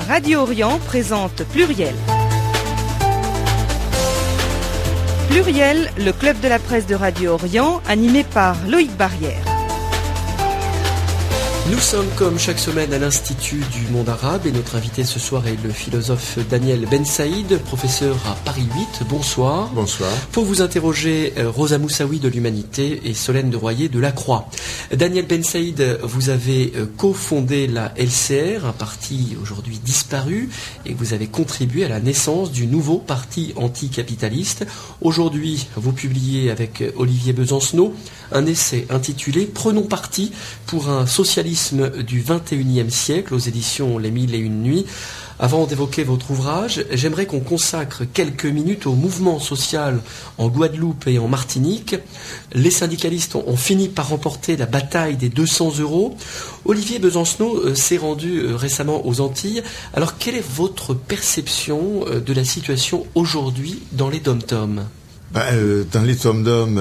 Radio Orient présente Pluriel. Pluriel, le club de la presse de Radio Orient, animé par Loïc Barrière. Nous sommes comme chaque semaine à l'Institut du monde arabe et notre invité ce soir est le philosophe Daniel Ben Saïd, professeur à Paris 8. Bonsoir. Bonsoir. Pour vous interroger, Rosa Moussaoui de l'Humanité et Solène de Royer de la Croix. Daniel Ben Saïd, vous avez cofondé la LCR, un parti aujourd'hui disparu, et vous avez contribué à la naissance du nouveau parti anticapitaliste. Aujourd'hui, vous publiez avec Olivier Besancenot un essai intitulé « Prenons parti pour un socialisme du XXIe siècle » aux éditions Les Mille et Une Nuits. Avant d'évoquer votre ouvrage, j'aimerais qu'on consacre quelques minutes au mouvement social en Guadeloupe et en Martinique. Les syndicalistes ont fini par remporter la bataille des 200 €. Olivier Besancenot s'est rendu récemment aux Antilles. Alors, quelle est votre perception de la situation aujourd'hui dans les dom-toms ? Dans les dom-toms,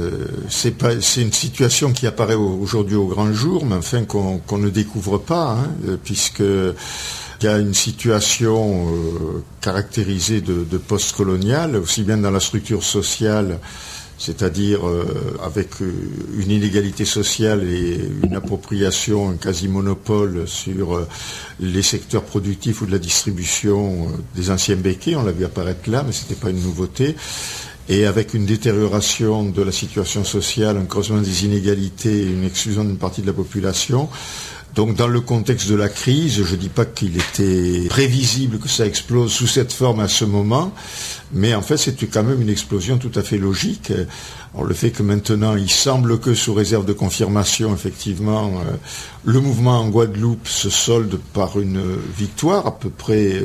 c'est une situation qui apparaît aujourd'hui au grand jour, mais enfin qu'on ne découvre pas, puisque il y a une situation caractérisée de post-coloniale, aussi bien dans la structure sociale, c'est-à-dire avec une inégalité sociale et une appropriation, un quasi-monopole sur les secteurs productifs ou de la distribution des anciens béquets, on l'a vu apparaître là, mais c'était pas une nouveauté. Et avec une détérioration de la situation sociale, un creusement des inégalités et une exclusion d'une partie de la population. Donc dans le contexte de la crise, je ne dis pas qu'il était prévisible que ça explose sous cette forme à ce moment, mais en fait c'était quand même une explosion tout à fait logique. Alors, le fait que maintenant il semble que sous réserve de confirmation, effectivement, le mouvement en Guadeloupe se solde par une victoire à peu près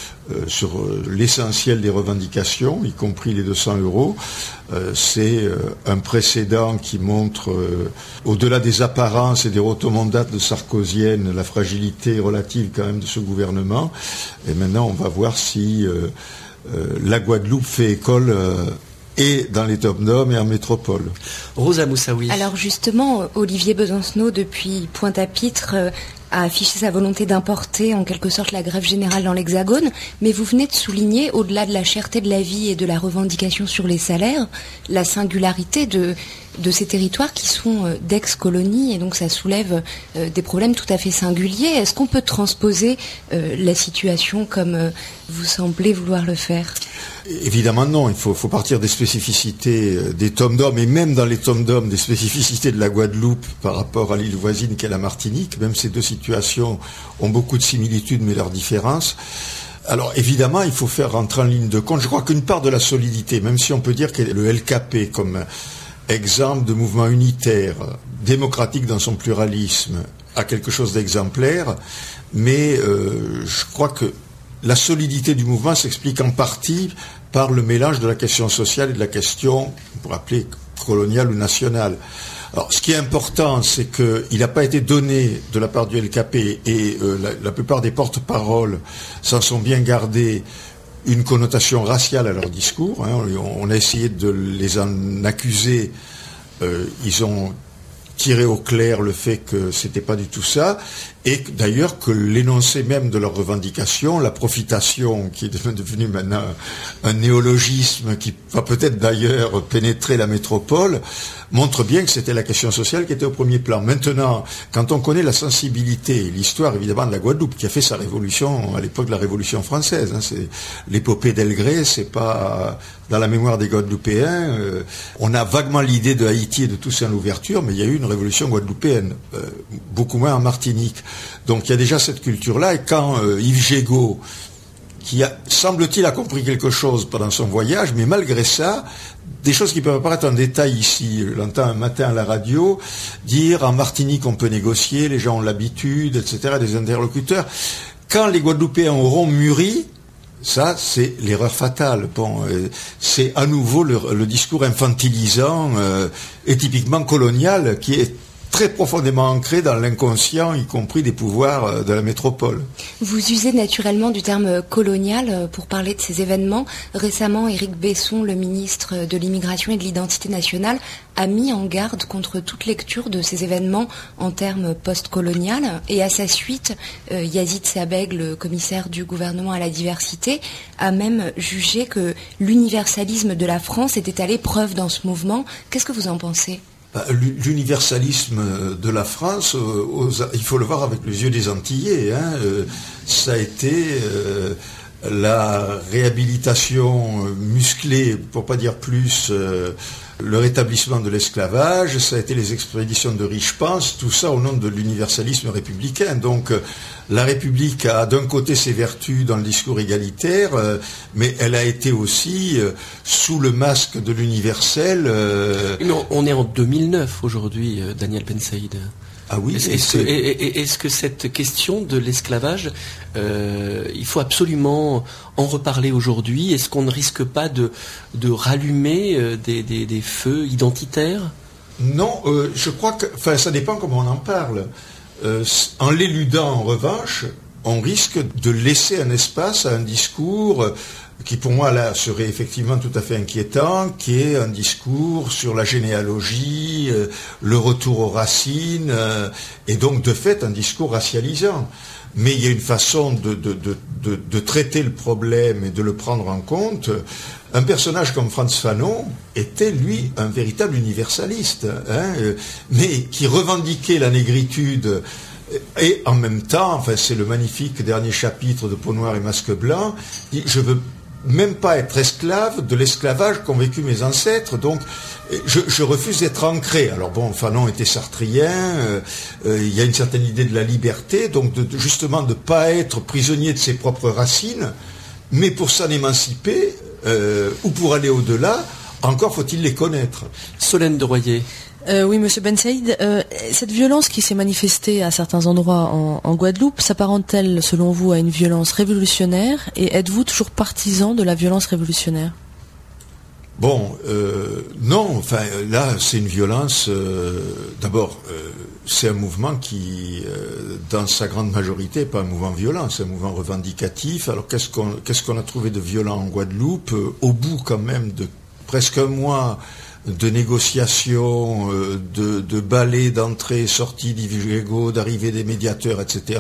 sur l'essentiel des revendications, y compris les 200 €. C'est un précédent qui montre, au-delà des apparences et des rotomondates de sarkoziennes, la fragilité relative quand même de ce gouvernement. Et maintenant, on va voir si la Guadeloupe fait école et dans les dom-toms et en métropole. Rosa Moussaoui. Alors justement, Olivier Besancenot, depuis Pointe-à-Pitre, a affiché sa volonté d'importer en quelque sorte la grève générale dans l'Hexagone, mais vous venez de souligner, au-delà de la cherté de la vie et de la revendication sur les salaires, la singularité de ces territoires qui sont d'ex-colonies, et donc ça soulève des problèmes tout à fait singuliers. Est-ce qu'on peut transposer la situation comme vous semblez vouloir le faire ? Évidemment non, il faut partir des spécificités des dom-toms, et même dans les dom-toms des spécificités de la Guadeloupe par rapport à l'île voisine qu'est la Martinique. Même ces deux situations ont beaucoup de similitudes mais leurs différences. Alors évidemment il faut faire rentrer en ligne de compte, je crois qu'une part de la solidité, même si on peut dire que le LKP comme exemple de mouvement unitaire, démocratique dans son pluralisme, a quelque chose d'exemplaire, mais je crois que la solidité du mouvement s'explique en partie par le mélange de la question sociale et de la question, on pourrait appeler coloniale ou nationale. Alors, ce qui est important, c'est qu'il n'a pas été donné de la part du LKP, et la plupart des porte-paroles s'en sont bien gardés, une connotation raciale à leur discours. On a essayé de les en accuser. Ils ont tiré au clair le fait que c'était pas du tout ça, et d'ailleurs que l'énoncé même de leurs revendications, la profitation, qui est devenue maintenant un néologisme qui va peut-être d'ailleurs pénétrer la métropole, montre bien que c'était la question sociale qui était au premier plan. Maintenant, quand on connaît la sensibilité et l'histoire évidemment de la Guadeloupe, qui a fait sa révolution à l'époque de la Révolution française, c'est l'épopée d'Elgré, c'est pas dans la mémoire des Guadeloupéens. On a vaguement l'idée de Haïti et de Toussaint l'ouverture, mais il y a eu une révolution guadeloupéenne, beaucoup moins en Martinique. Donc il y a déjà cette culture-là, et quand Yves Gégaud, qui semble-t-il a compris quelque chose pendant son voyage, mais malgré ça, des choses qui peuvent apparaître en détail ici, je l'entends un matin à la radio, dire en Martinique on peut négocier, les gens ont l'habitude, etc., des interlocuteurs. Quand les Guadeloupéens auront mûri, ça, c'est l'erreur fatale. C'est à nouveau le discours infantilisant et typiquement colonial qui est très profondément ancré dans l'inconscient, y compris des pouvoirs de la métropole. Vous usez naturellement du terme colonial pour parler de ces événements. Récemment, Éric Besson, le ministre de l'Immigration et de l'Identité nationale, a mis en garde contre toute lecture de ces événements en termes post-colonial. Et à sa suite, Yazid Sabeg, le commissaire du gouvernement à la diversité, a même jugé que l'universalisme de la France était à l'épreuve dans ce mouvement. Qu'est-ce que vous en pensez ? L'universalisme de la France, il faut le voir avec les yeux des Antillais. Ça a été la réhabilitation musclée, pour pas dire plus, le rétablissement de l'esclavage, ça a été les expéditions de Richepanse, tout ça au nom de l'universalisme républicain. Donc la République a d'un côté ses vertus dans le discours égalitaire, mais elle a été aussi sous le masque de l'universel. Non, on est en 2009 aujourd'hui, Daniel Bensaïd. Ah oui, est-ce que cette question de l'esclavage, il faut absolument en reparler aujourd'hui? Est-ce qu'on ne risque pas de rallumer des feux identitaires? Non, je crois que, ça dépend comment on en parle. En l'éludant, en revanche, on risque de laisser un espace à un discours qui, pour moi, là, serait effectivement tout à fait inquiétant, qui est un discours sur la généalogie, le retour aux racines, et donc, de fait, un discours racialisant. Mais il y a une façon de traiter le problème et de le prendre en compte. Un personnage comme Frantz Fanon était, lui, un véritable universaliste, mais qui revendiquait la négritude. Et en même temps, c'est le magnifique dernier chapitre de Peau noire et masque blanc, je veux même pas être esclave de l'esclavage qu'ont vécu mes ancêtres, donc je refuse d'être ancré. Alors bon, Fanon était sartrien, il y a une certaine idée de la liberté, donc justement de ne pas être prisonnier de ses propres racines, mais pour s'en émanciper, ou pour aller au-delà, encore faut-il les connaître. Solène de Royer. Oui, Monsieur Bensaïd, cette violence qui s'est manifestée à certains endroits en Guadeloupe s'apparente-t-elle, selon vous, à une violence révolutionnaire? Et êtes-vous toujours partisan de la violence révolutionnaire? Bon, non, là, c'est une violence. D'abord, c'est un mouvement qui, dans sa grande majorité, n'est pas un mouvement violent, c'est un mouvement revendicatif. Alors, qu'est-ce qu'on a trouvé de violent en Guadeloupe, au bout quand même de presque un mois de négociations, de balais, d'entrée, sortie d'Ivigego, d'arrivée des médiateurs, etc.,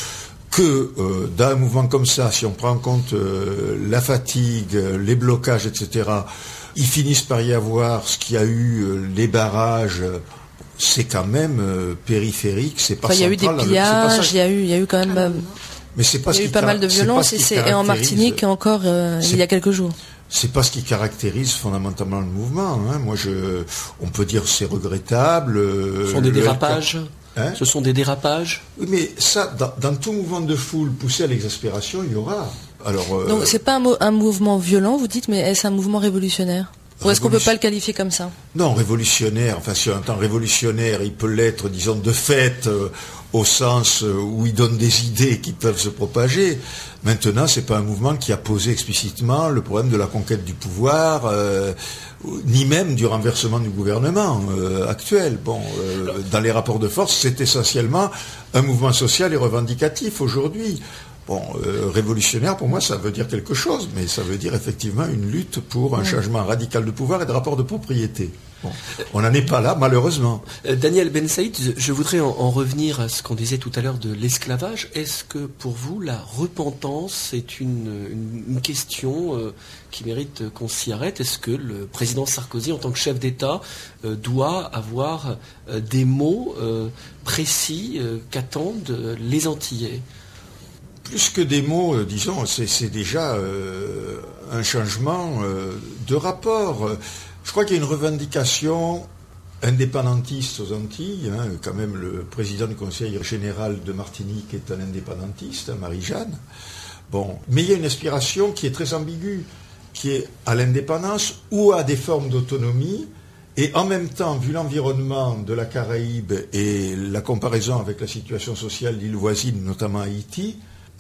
que dans un mouvement comme ça, si on prend en compte la fatigue, les blocages, etc., ils finissent par y avoir ce qu'il y a eu, les barrages. C'est quand même périphérique, c'est pas central. Il y a eu des pillages, il y a eu quand même. Mais c'est pas il y a eu pas mal de violence et en Martinique encore il y a quelques jours. C'est pas ce qui caractérise fondamentalement le mouvement. Moi, on peut dire que c'est regrettable. Ce sont des dérapages. Ce sont des dérapages. Oui, mais ça, dans tout mouvement de foule poussé à l'exaspération, il y aura. Alors. Donc c'est pas un mouvement violent, vous dites, mais est-ce un mouvement révolutionnaire? Ou est-ce qu'on ne peut pas le qualifier comme ça? Non, révolutionnaire. Si on entend révolutionnaire, il peut l'être, disons, de fait, au sens où il donne des idées qui peuvent se propager. Maintenant, c'est pas un mouvement qui a posé explicitement le problème de la conquête du pouvoir, ni même du renversement du gouvernement actuel. Dans les rapports de force, c'est essentiellement un mouvement social et revendicatif aujourd'hui. Révolutionnaire, pour moi, ça veut dire quelque chose, mais ça veut dire effectivement une lutte pour un changement radical de pouvoir et de rapport de propriété. On n'en est pas là, malheureusement. Daniel Bensaïd, je voudrais en revenir à ce qu'on disait tout à l'heure de l'esclavage. Est-ce que pour vous, la repentance est une question qui mérite qu'on s'y arrête? Est-ce que le président Sarkozy, en tant que chef d'État, doit avoir des mots précis qu'attendent les Antillais? Plus que des mots, disons, c'est déjà un changement de rapport. Je crois qu'il y a une revendication indépendantiste aux Antilles. Quand même, le président du Conseil général de Martinique est un indépendantiste, Marie-Jeanne. Mais il y a une aspiration qui est très ambiguë, qui est à l'indépendance ou à des formes d'autonomie. Et en même temps, vu l'environnement de la Caraïbe et la comparaison avec la situation sociale d'îles voisines, notamment Haïti,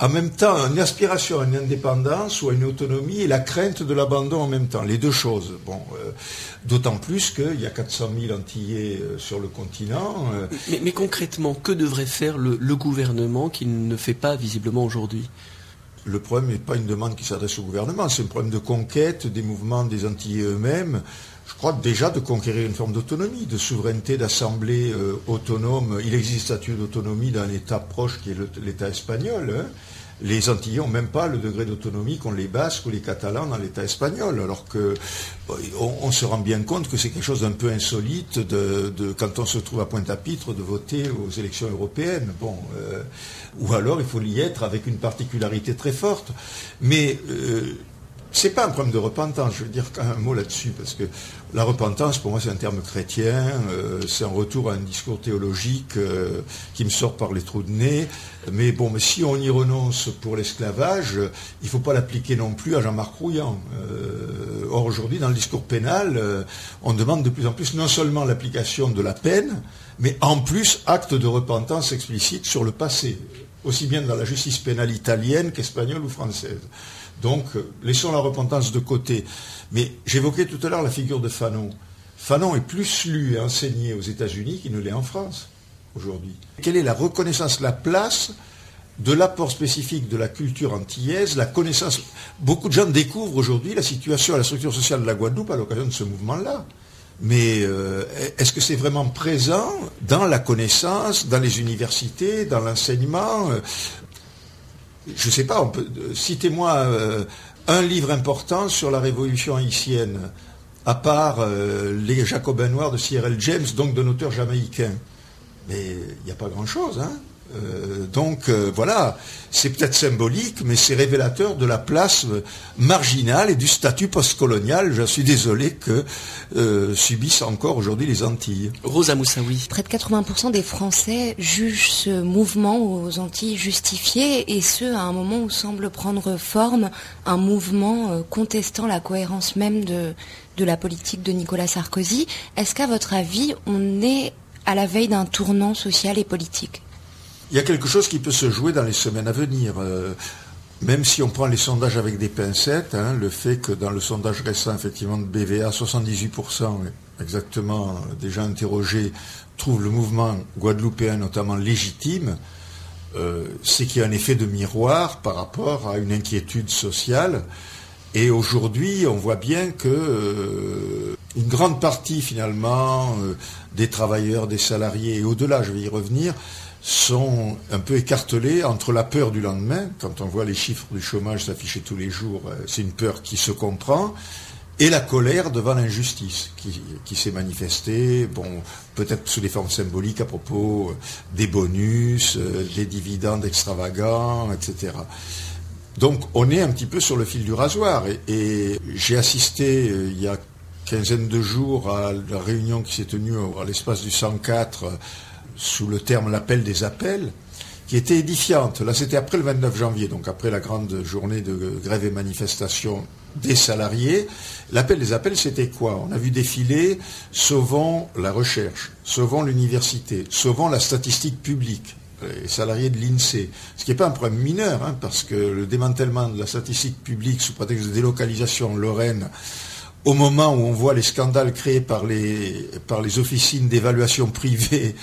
en même temps une aspiration à une indépendance ou à une autonomie et la crainte de l'abandon en même temps, les deux choses. Bon, d'autant plus qu'il y a 400 000 Antillais sur le continent. Mais concrètement, que devrait faire le gouvernement qu'il ne fait pas visiblement aujourd'hui ? Le problème n'est pas une demande qui s'adresse au gouvernement, c'est un problème de conquête des mouvements des Antillais eux-mêmes. Je crois déjà de conquérir une forme d'autonomie, de souveraineté, d'assemblée autonome. Il existe un statut d'autonomie d'un État proche qui est l'État espagnol. Hein. Les Antillais n'ont même pas le degré d'autonomie qu'ont les Basques ou les Catalans dans l'État espagnol, alors que on se rend bien compte que c'est quelque chose d'un peu insolite quand on se trouve à Pointe-à-Pitre de voter aux élections européennes. Bon, ou alors il faut y être avec une particularité très forte. Mais c'est pas un problème de repentance, je veux dire quand même un mot là-dessus, parce que la repentance, pour moi, c'est un terme chrétien, c'est un retour à un discours théologique qui me sort par les trous de nez. Mais bon, mais si on y renonce pour l'esclavage, il ne faut pas l'appliquer non plus à Jean-Marc Rouillant. Or, aujourd'hui, dans le discours pénal, on demande de plus en plus non seulement l'application de la peine, mais en plus acte de repentance explicite sur le passé, aussi bien dans la justice pénale italienne qu'espagnole ou française. Donc, laissons la repentance de côté. Mais j'évoquais tout à l'heure la figure de Fanon. Fanon est plus lu et enseigné aux États-Unis qu'il ne l'est en France, aujourd'hui. Quelle est la reconnaissance, la place de l'apport spécifique de la culture antillaise, la connaissance... Beaucoup de gens découvrent aujourd'hui la situation et la structure sociale de la Guadeloupe à l'occasion de ce mouvement-là. Mais est-ce que c'est vraiment présent dans la connaissance, dans les universités, dans l'enseignement je ne sais pas, citez-moi un livre important sur la révolution haïtienne, à part les Jacobins noirs de C.R.L. James, donc d'un auteur jamaïcain. Mais il n'y a pas grand-chose, hein. Voilà, c'est peut-être symbolique, mais c'est révélateur de la place marginale et du statut postcolonial, je suis désolé, que subissent encore aujourd'hui les Antilles. Rosa Moussaoui. Près de 80% des Français jugent ce mouvement aux Antilles justifié, et ce, à un moment où semble prendre forme un mouvement contestant la cohérence même de la politique de Nicolas Sarkozy. Est-ce qu'à votre avis, on est à la veille d'un tournant social et politique ? Il y a quelque chose qui peut se jouer dans les semaines à venir. Même si on prend les sondages avec des pincettes, hein, le fait que dans le sondage récent, effectivement, de BVA, 78% exactement des gens interrogés trouvent le mouvement guadeloupéen notamment légitime, c'est qu'il y a un effet de miroir par rapport à une inquiétude sociale. Et aujourd'hui, on voit bien que une grande partie, finalement, des travailleurs, des salariés, et au-delà, je vais y revenir, sont un peu écartelés entre la peur du lendemain, quand on voit les chiffres du chômage s'afficher tous les jours, c'est une peur qui se comprend, et la colère devant l'injustice qui s'est manifestée, bon, peut-être sous des formes symboliques à propos des bonus, des dividendes extravagants, etc. Donc on est un petit peu sur le fil du rasoir, et j'ai assisté il y a quinzaine de jours à la réunion qui s'est tenue à l'espace du 104 sous le terme l'appel des appels, qui était édifiante. Là, c'était après le 29 janvier, donc après la grande journée de grève et manifestation des salariés. L'appel des appels, c'était quoi ? On a vu défiler « Sauvons la recherche, sauvons l'université, sauvons la statistique publique ». Les salariés de l'INSEE, ce qui n'est pas un problème mineur, hein, parce que le démantèlement de la statistique publique sous prétexte de délocalisation en Lorraine, au moment où on voit les scandales créés par les officines d'évaluation privées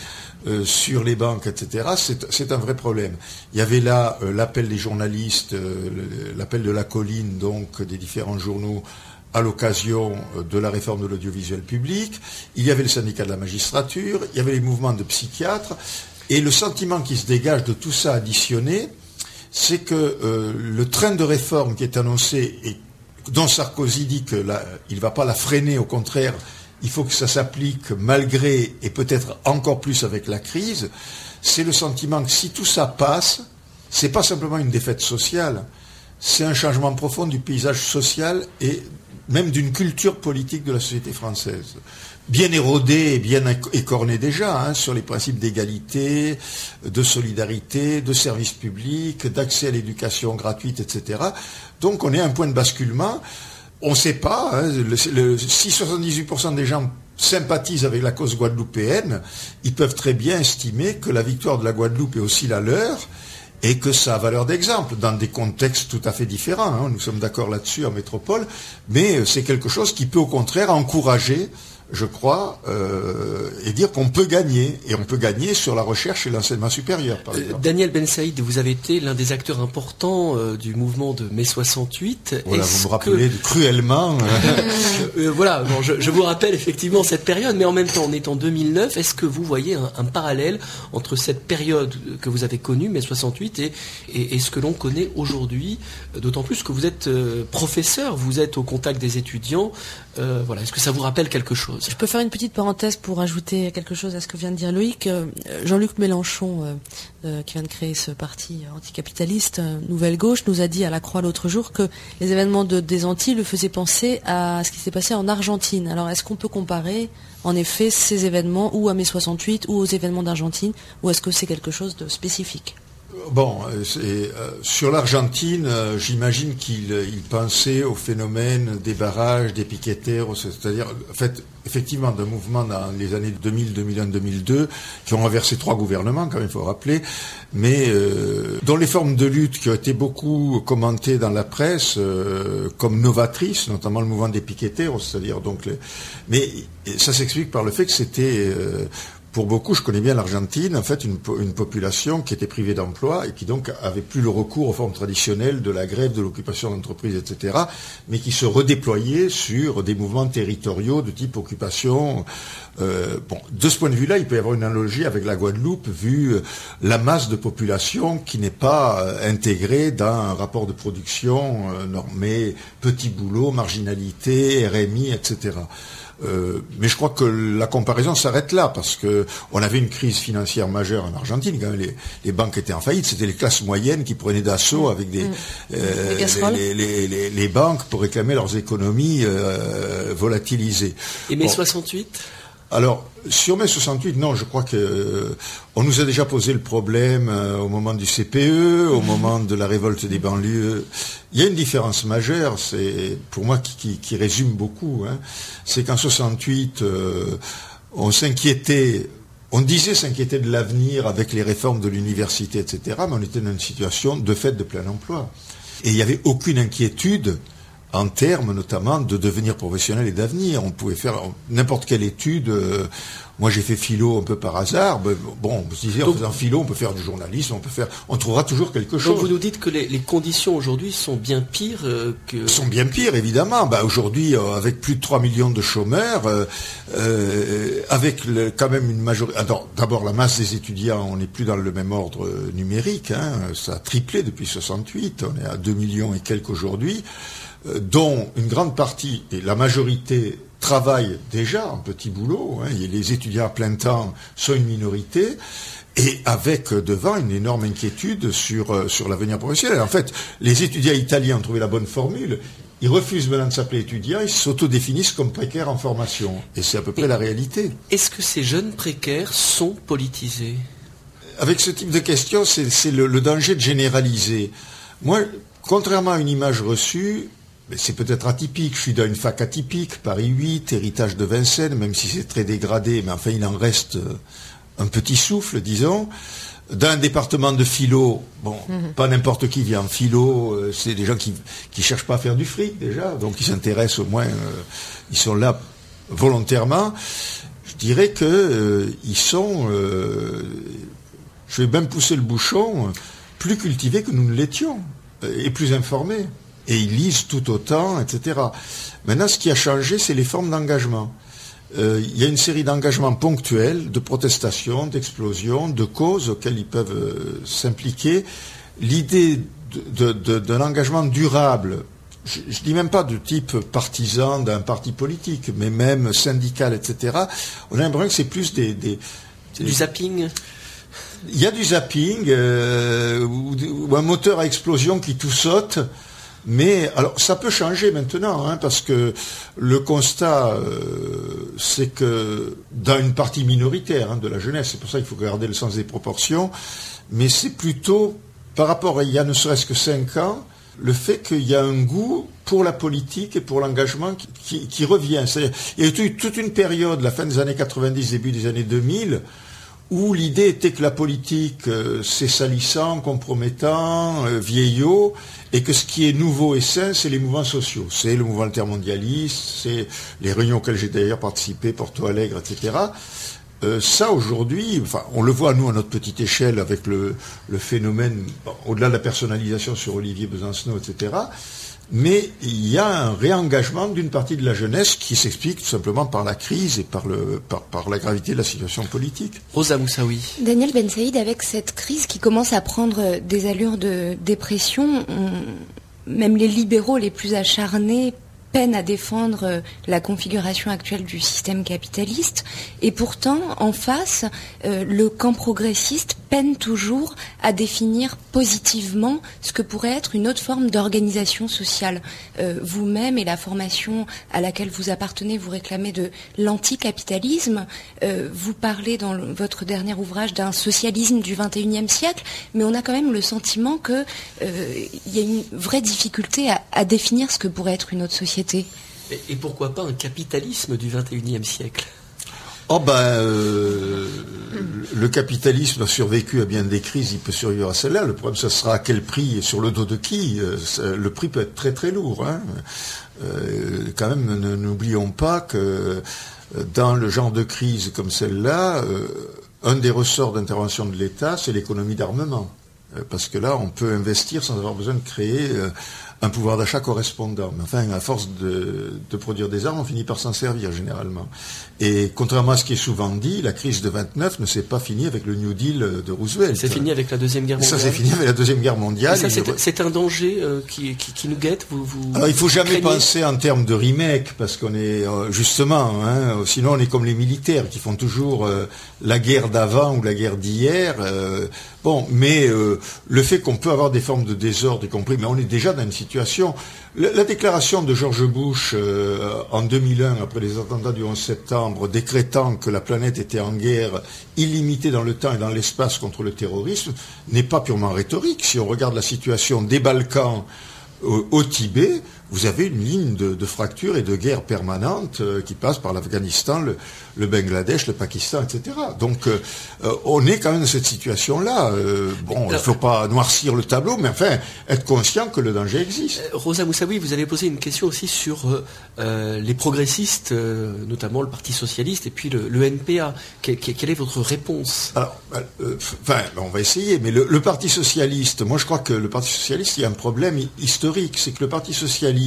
sur les banques, etc., c'est un vrai problème. Il y avait là l'appel des journalistes, l'appel de la colline, donc des différents journaux, à l'occasion de la réforme de l'audiovisuel public. Il y avait le syndicat de la magistrature, il y avait les mouvements de psychiatres, et le sentiment qui se dégage de tout ça additionné, c'est que le train de réforme qui est annoncé et dont Sarkozy dit qu'il ne va pas la freiner, au contraire, il faut que ça s'applique malgré, et peut-être encore plus avec la crise, c'est le sentiment que si tout ça passe, c'est pas simplement une défaite sociale, c'est un changement profond du paysage social et même d'une culture politique de la société française. Bien érodée et bien écornée déjà, hein, sur les principes d'égalité, de solidarité, de service public, d'accès à l'éducation gratuite, etc. Donc on est à un point de basculement. On ne sait pas, hein, si 78% des gens sympathisent avec la cause guadeloupéenne, ils peuvent très bien estimer que la victoire de la Guadeloupe est aussi la leur, et que ça a valeur d'exemple dans des contextes tout à fait différents, hein. Nous sommes d'accord là-dessus en métropole, mais c'est quelque chose qui peut au contraire encourager, je crois, et dire qu'on peut gagner, et on peut gagner sur la recherche et l'enseignement supérieur, par exemple. Daniel Bensaïd, vous avez été l'un des acteurs importants du mouvement de mai 68. Voilà, vous me rappelez cruellement. Voilà, bon, je vous rappelle effectivement cette période, mais en même temps, on est en 2009. Est-ce que vous voyez un parallèle entre cette période que vous avez connue, mai 68, et ce que l'on connaît aujourd'hui, d'autant plus que vous êtes professeur, vous êtes au contact des étudiants. Voilà, est-ce que ça vous rappelle quelque chose ? Je peux faire une petite parenthèse pour ajouter quelque chose à ce que vient de dire Loïc. Jean-Luc Mélenchon, qui vient de créer ce parti anticapitaliste, Nouvelle Gauche, nous a dit à la Croix l'autre jour que les événements des Antilles le faisaient penser à ce qui s'est passé en Argentine. Alors est-ce qu'on peut comparer en effet ces événements ou à mai 68 ou aux événements d'Argentine, ou est-ce que c'est quelque chose de spécifique ? Bon, sur l'Argentine, j'imagine qu'il pensait au phénomène des barrages, des piqueteros, c'est-à-dire, en fait, effectivement, d'un mouvement dans les années 2000, 2001, 2002, qui ont renversé 3 gouvernements, quand même, il faut rappeler, mais dont les formes de lutte qui ont été beaucoup commentées dans la presse, comme novatrices, notamment le mouvement des piqueteros, c'est-à-dire donc, mais ça s'explique par le fait que c'était pour beaucoup, je connais bien l'Argentine, en fait, une population qui était privée d'emploi et qui donc avait plus le recours aux formes traditionnelles de la grève, de l'occupation d'entreprise, etc., mais qui se redéployait sur des mouvements territoriaux de type occupation. Bon, de ce point de vue-là, il peut y avoir une analogie avec la Guadeloupe, vu la masse de population qui n'est pas intégrée dans un rapport de production normé, petit boulot, marginalité, RMI, etc. Mais je crois que la comparaison s'arrête là, parce que on avait une crise financière majeure en Argentine. Quand même, les banques étaient en faillite. C'était les classes moyennes qui prenaient d'assaut avec les banques pour réclamer leurs économies volatilisées. Et mai 68 ? Alors, sur mai 68, non, je crois que on nous a déjà posé le problème au moment du CPE, au moment de la révolte des banlieues. Il y a une différence majeure, c'est pour moi qui résume beaucoup. Hein, c'est qu'en 68, on s'inquiétait. On disait s'inquiéter de l'avenir avec les réformes de l'université, etc., mais on était dans une situation de fait de plein emploi. Et il n'y avait aucune inquiétude en termes notamment de devenir professionnel et d'avenir. On pouvait faire n'importe quelle étude. Moi, j'ai fait philo un peu par hasard. Bon, on se disait, en faisant philo, on peut faire du journalisme, on trouvera toujours quelque chose. Donc vous nous dites que les conditions aujourd'hui sont bien pires que... Sont bien pires, évidemment. Aujourd'hui, avec plus de 3 millions de chômeurs, avec quand même une majorité... D'abord, la masse des étudiants, on n'est plus dans le même ordre numérique. Hein, ça a triplé depuis 68. On est à 2 millions et quelques aujourd'hui, dont une grande partie, et la majorité, travaillent déjà en petit boulot, hein, et les étudiants à plein temps sont une minorité, et avec devant une énorme inquiétude sur l'avenir professionnel. En fait, les étudiants italiens ont trouvé la bonne formule. Ils refusent maintenant de s'appeler étudiants, ils s'autodéfinissent comme précaires en formation. Et c'est à peu près la réalité. Est-ce que ces jeunes précaires sont politisés ? Avec ce type de questions, c'est le danger de généraliser. Moi, contrairement à une image reçue, c'est peut-être atypique, je suis dans une fac atypique, Paris 8, héritage de Vincennes, même si c'est très dégradé, mais enfin il en reste un petit souffle, disons. Dans un département de philo, pas n'importe qui vient en philo, c'est des gens qui cherchent pas à faire du fric déjà, donc ils s'intéressent au moins, ils sont là volontairement. Je dirais que ils sont, je vais même pousser le bouchon, plus cultivés que nous ne l'étions, et plus informés. Et ils lisent tout autant, etc. Maintenant, ce qui a changé, c'est les formes d'engagement. Il y a une série d'engagements ponctuels, de protestations, d'explosions, de causes auxquelles ils peuvent s'impliquer. L'idée d'un engagement durable, je dis même pas de type partisan d'un parti politique, mais même syndical, etc. On a l'impression que c'est plus du zapping. Il y a du zapping, ou un moteur à explosion qui tout saute. Mais alors ça peut changer maintenant, hein, parce que le constat, c'est que dans une partie minoritaire de la jeunesse, c'est pour ça qu'il faut garder le sens des proportions, mais c'est plutôt par rapport à il y a ne serait-ce que 5 ans, le fait qu'il y a un goût pour la politique et pour l'engagement qui revient. C'est-à-dire, il y a eu toute une période, la fin des années 90, début des années 2000, où l'idée était que la politique, c'est salissant, compromettant, vieillot, et que ce qui est nouveau et sain, c'est les mouvements sociaux. C'est le mouvement altermondialiste, c'est les réunions auxquelles j'ai d'ailleurs participé, Porto Alegre, etc. Ça, aujourd'hui, enfin, on le voit, nous, à notre petite échelle, avec le phénomène, au-delà de la personnalisation sur Olivier Besancenot, etc., mais il y a un réengagement d'une partie de la jeunesse qui s'explique tout simplement par la crise et par la gravité de la situation politique. Rosa Moussaoui. Daniel Bensaïd, avec cette crise qui commence à prendre des allures de dépression, même les libéraux les plus acharnés peinent à défendre la configuration actuelle du système capitaliste, et pourtant, en face, le camp progressiste peine toujours à définir positivement ce que pourrait être une autre forme d'organisation sociale. Vous-même et la formation à laquelle vous appartenez, vous réclamez de l'anticapitalisme. Vous parlez dans votre dernier ouvrage d'un socialisme du XXIe siècle, mais on a quand même le sentiment que il y a une vraie difficulté à définir ce que pourrait être une autre société. Et pourquoi pas un capitalisme du XXIe siècle ? Le capitalisme a survécu à bien des crises, il peut survivre à celle-là. Le problème, ce sera à quel prix et sur le dos de qui. Le prix peut être très très lourd. Quand même, n'oublions pas que dans le genre de crise comme celle-là, un des ressorts d'intervention de l'État, c'est l'économie d'armement. Parce que là, on peut investir sans avoir besoin de créer un pouvoir d'achat correspondant. Mais enfin, à force de produire des armes, on finit par s'en servir généralement. Et contrairement à ce qui est souvent dit, la crise de 29 ne s'est pas finie avec le New Deal de Roosevelt. C'est fini avec la Deuxième Guerre mondiale. Ça s'est fini avec la Deuxième Guerre mondiale. Et ça, c'est un danger qui nous guette. Alors, il faut jamais penser en termes de remake, parce qu'on est justement, sinon on est comme les militaires qui font toujours la guerre d'avant ou la guerre d'hier. Mais le fait qu'on peut avoir des formes de désordre, y compris, mais on est déjà dans une situation. La déclaration de George Bush en 2001, après les attentats du 11 septembre, décrétant que la planète était en guerre illimitée dans le temps et dans l'espace contre le terrorisme, n'est pas purement rhétorique. Si on regarde la situation des Balkans au Tibet, vous avez une ligne de fracture et de guerre permanente qui passe par l'Afghanistan, le Bangladesh, le Pakistan, etc. Donc on est quand même dans cette situation-là. Il ne faut pas noircir le tableau, mais enfin, être conscient que le danger existe. Rosa Moussaoui, vous avez posé une question aussi sur les progressistes, notamment le Parti Socialiste et puis le NPA. Quelle est votre réponse ? Alors, on va essayer, mais le Parti Socialiste, moi je crois que le Parti Socialiste, il y a un problème historique, c'est que le Parti Socialiste,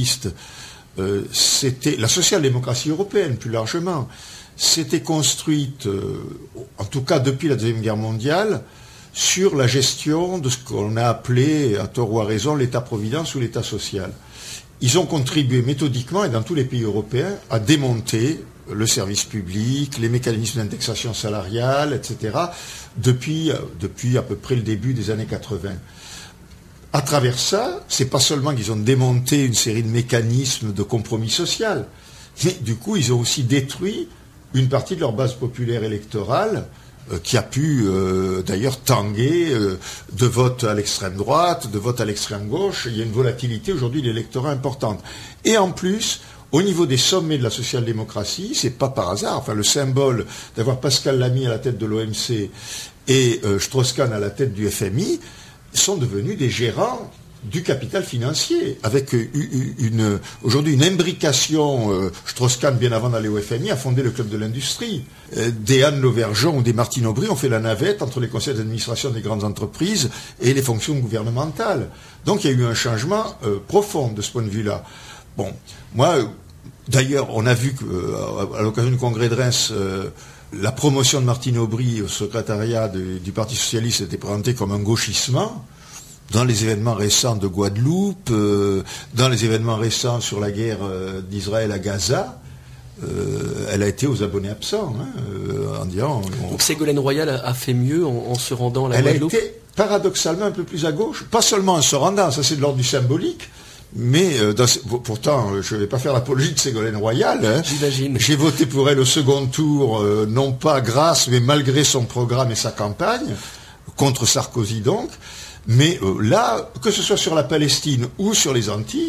c'était la social-démocratie européenne plus largement, s'était construite, en tout cas depuis la Deuxième Guerre mondiale, sur la gestion de ce qu'on a appelé, à tort ou à raison, l'État-providence ou l'État social. Ils ont contribué méthodiquement, et dans tous les pays européens, à démonter le service public, les mécanismes d'indexation salariale, etc., depuis à peu près le début des années 80. À travers ça, c'est pas seulement qu'ils ont démonté une série de mécanismes de compromis social, mais du coup, ils ont aussi détruit une partie de leur base populaire électorale qui a pu d'ailleurs tanguer de vote à l'extrême droite, de vote à l'extrême gauche. Il y a une volatilité aujourd'hui de l'électorat importante. Et en plus, au niveau des sommets de la social-démocratie, c'est pas par hasard. Enfin, le symbole d'avoir Pascal Lamy à la tête de l'OMC et Strauss-Kahn à la tête du FMI sont devenus des gérants du capital financier, avec aujourd'hui une imbrication. Strauss-Kahn, bien avant d'aller au FMI, a fondé le Club de l'Industrie. Des Anne Lauvergeon ou des Martine Aubry ont fait la navette entre les conseils d'administration des grandes entreprises et les fonctions gouvernementales. Donc il y a eu un changement profond de ce point de vue-là. Bon, moi, d'ailleurs, on a vu qu'à l'occasion du congrès de Reims, la promotion de Martine Aubry au secrétariat du Parti Socialiste était présentée comme un gauchissement. Dans les événements récents de Guadeloupe, dans les événements récents sur la guerre d'Israël à Gaza, elle a été aux abonnés absents, en disant... Donc Ségolène Royal a fait mieux en se rendant à la Guadeloupe. Elle a été paradoxalement un peu plus à gauche, pas seulement en se rendant, ça c'est de l'ordre du symbolique, mais pourtant, je ne vais pas faire l'apologie de Ségolène Royal. J'imagine. J'ai voté pour elle au second tour, non pas grâce, mais malgré son programme et sa campagne, contre Sarkozy donc. Mais là, que ce soit sur la Palestine ou sur les Antilles,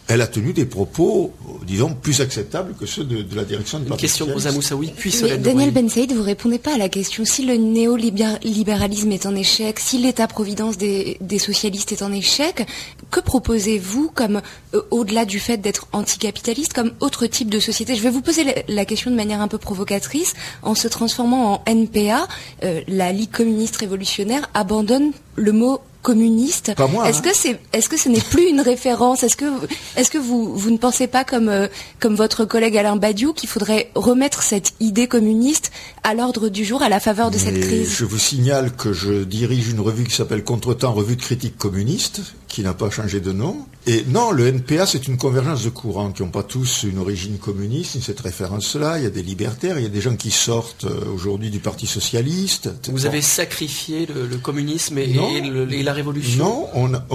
elle a tenu des propos, disons, plus acceptables que ceux de la direction du Une Parti question de socialiste. Rosa Moussaoui, puis Solène de Daniel Royer. Ben Saïd, vous répondez pas à la question. Si le néolibéralisme est en échec, si l'État-providence des socialistes est en échec, que proposez-vous comme, au-delà du fait d'être anticapitaliste, comme autre type de société? Je vais vous poser la question de manière un peu provocatrice. En se transformant en NPA, la Ligue communiste révolutionnaire abandonne le mot communiste. Pas moi, Est-ce que ce n'est plus une référence? Est-ce que vous ne pensez pas comme votre collègue Alain Badiou qu'il faudrait remettre cette idée communiste à l'ordre du jour à la faveur de cette crise? Je vous signale que je dirige une revue qui s'appelle Contretemps, revue de critique communiste, qui n'a pas changé de nom. Et non, le NPA, c'est une convergence de courants qui n'ont pas tous une origine communiste, ni cette référence-là. Il y a des libertaires, il y a des gens qui sortent aujourd'hui du Parti socialiste. Vous avez sacrifié le communisme et la révolution?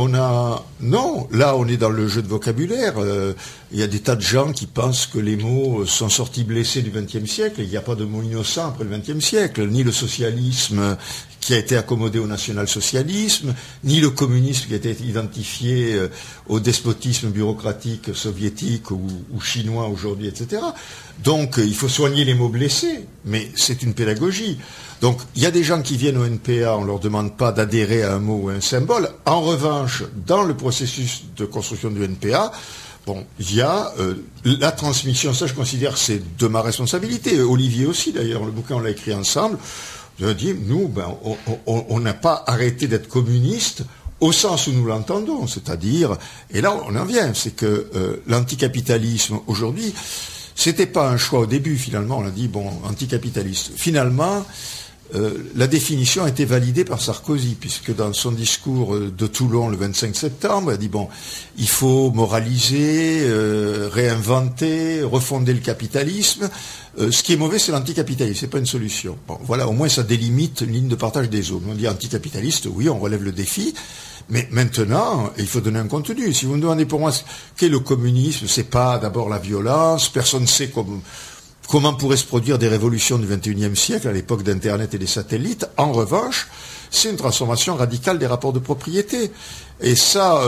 Non, là on est dans le jeu de vocabulaire. Il y a des tas de gens qui pensent que les mots sont sortis blessés du XXe siècle. Il n'y a pas de mot innocent après le XXe siècle, ni le socialisme qui a été accommodé au national-socialisme, ni le communisme qui a été identifié au despotisme bureaucratique soviétique ou chinois aujourd'hui, etc. Donc il faut soigner les mots blessés, mais c'est une pédagogie. Donc il y a des gens qui viennent au NPA, on ne leur demande pas d'adhérer à un mot ou à un symbole. En revanche, dans le processus de construction du NPA, il y a la transmission, ça je considère c'est de ma responsabilité. Olivier aussi d'ailleurs, le bouquin on l'a écrit ensemble. Je dis, nous, on n'a pas arrêté d'être communiste au sens où nous l'entendons, c'est-à-dire, et là on en vient, c'est que l'anticapitalisme aujourd'hui, c'était pas un choix au début finalement, on a dit anticapitaliste. Finalement, la définition a été validée par Sarkozy, puisque dans son discours de Toulon le 25 septembre, il a dit il faut moraliser, réinventer, refonder le capitalisme. Ce qui est mauvais, c'est l'anticapitalisme, c'est pas une solution. Voilà, au moins ça délimite une ligne de partage des zones. On dit anticapitaliste, oui, on relève le défi, mais maintenant, il faut donner un contenu. Si vous me demandez pour moi qu'est le communisme, c'est pas d'abord la violence, personne ne sait comment pourraient se produire des révolutions du XXIe siècle à l'époque d'Internet et des satellites. En revanche, c'est une transformation radicale des rapports de propriété. Et ça,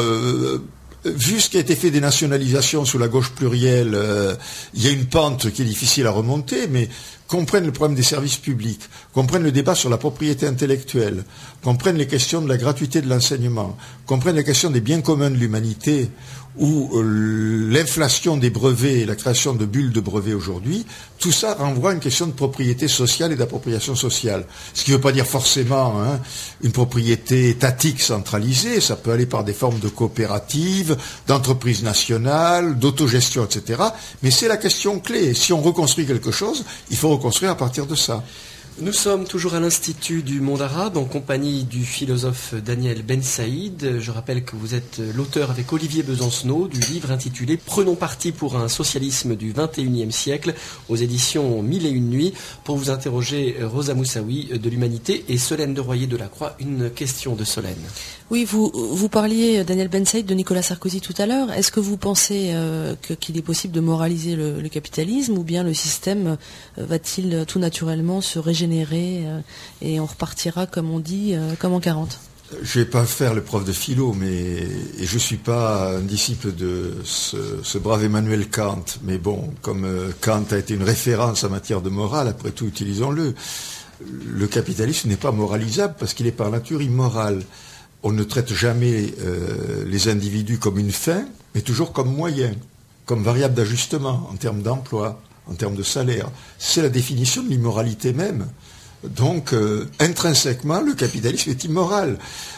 vu ce qui a été fait des nationalisations sous la gauche plurielle, il y a une pente qui est difficile à remonter, mais qu'on prenne le problème des services publics, qu'on prenne le débat sur la propriété intellectuelle, qu'on prenne les questions de la gratuité de l'enseignement, qu'on prenne les questions des biens communs de l'humanité, ou l'inflation des brevets et la création de bulles de brevets aujourd'hui, tout ça renvoie à une question de propriété sociale et d'appropriation sociale. Ce qui ne veut pas dire forcément une propriété étatique centralisée, ça peut aller par des formes de coopératives, d'entreprises nationales, d'autogestion, etc. Mais c'est la question clé. Si on reconstruit quelque chose, il faut reconstruire à partir de ça. Nous sommes toujours à l'Institut du monde arabe en compagnie du philosophe Daniel Ben Saïd. Je rappelle que vous êtes l'auteur avec Olivier Besancenot du livre intitulé « Prenons parti pour un socialisme du XXIe siècle » aux éditions 1001 nuits. Pour vous interroger, Rosa Moussaoui de l'Humanité et Solène de Royer de la Croix. Une question de Solène. Oui, vous parliez, Daniel Ben Saïd, de Nicolas Sarkozy tout à l'heure. Est-ce que vous pensez qu'il est possible de moraliser le capitalisme, ou bien le système va-t-il tout naturellement se régénérer et on repartira, comme on dit, comme en 40? Je vais pas faire le prof de philo, et je suis pas un disciple de ce brave Emmanuel Kant. Mais bon, comme Kant a été une référence en matière de morale, après tout, utilisons-le. Le capitalisme n'est pas moralisable parce qu'il est par nature immoral. On ne traite jamais les individus comme une fin, mais toujours comme moyen, comme variable d'ajustement en termes d'emploi, en termes de salaire. C'est la définition de l'immoralité même. Donc, intrinsèquement, le capitalisme est immoral.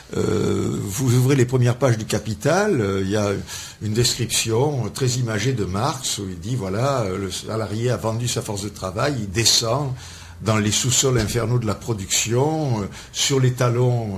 Vous ouvrez les premières pages du Capital, il y a une description très imagée de Marx où il dit, voilà, le salarié a vendu sa force de travail, il descend dans les sous-sols infernaux de la production, sur les talons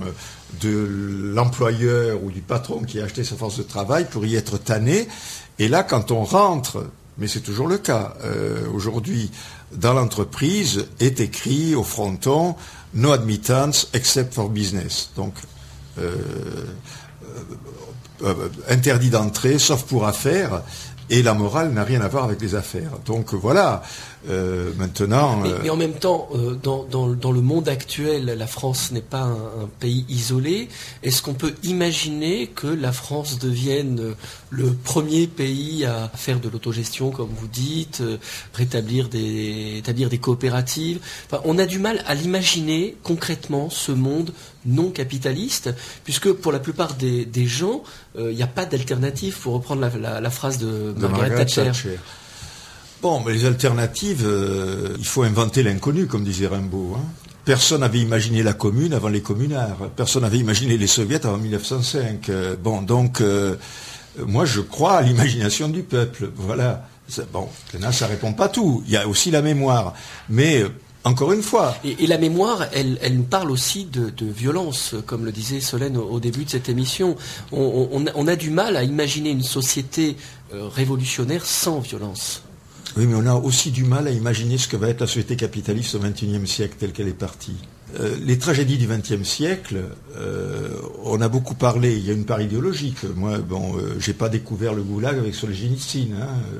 de l'employeur ou du patron qui a acheté sa force de travail pour y être tanné. Et là, quand on rentre, mais c'est toujours le cas aujourd'hui, dans l'entreprise, est écrit au fronton « No admittance except for business ». Donc, interdit d'entrée, sauf pour affaires. Et la morale n'a rien à voir avec les affaires. Donc voilà, maintenant... Mais en même temps, dans le monde actuel, la France n'est pas un pays isolé. Est-ce qu'on peut imaginer que la France devienne le premier pays à faire de l'autogestion, comme vous dites, établir des coopératives? Enfin, on a du mal à l'imaginer concrètement, ce monde non capitaliste, puisque pour la plupart des gens, il n'y a pas d'alternative, pour reprendre la phrase de Margaret Thatcher. Bon, mais les alternatives, il faut inventer l'inconnu, comme disait Rimbaud. Personne n'avait imaginé la commune avant les communards. Personne n'avait imaginé les soviets avant 1905. Moi, je crois à l'imagination du peuple. Voilà. Bon, là, ça répond pas tout. Il y a aussi la mémoire. Mais... encore une fois. Et la mémoire, elle nous parle aussi de violence, comme le disait Solène au début de cette émission. On a du mal à imaginer une société révolutionnaire sans violence. Oui, mais on a aussi du mal à imaginer ce que va être la société capitaliste au XXIe siècle telle qu'elle est partie. Les tragédies du XXe siècle, on a beaucoup parlé, il y a une part idéologique. Moi, j'ai pas découvert le goulag avec Solzhenitsyn,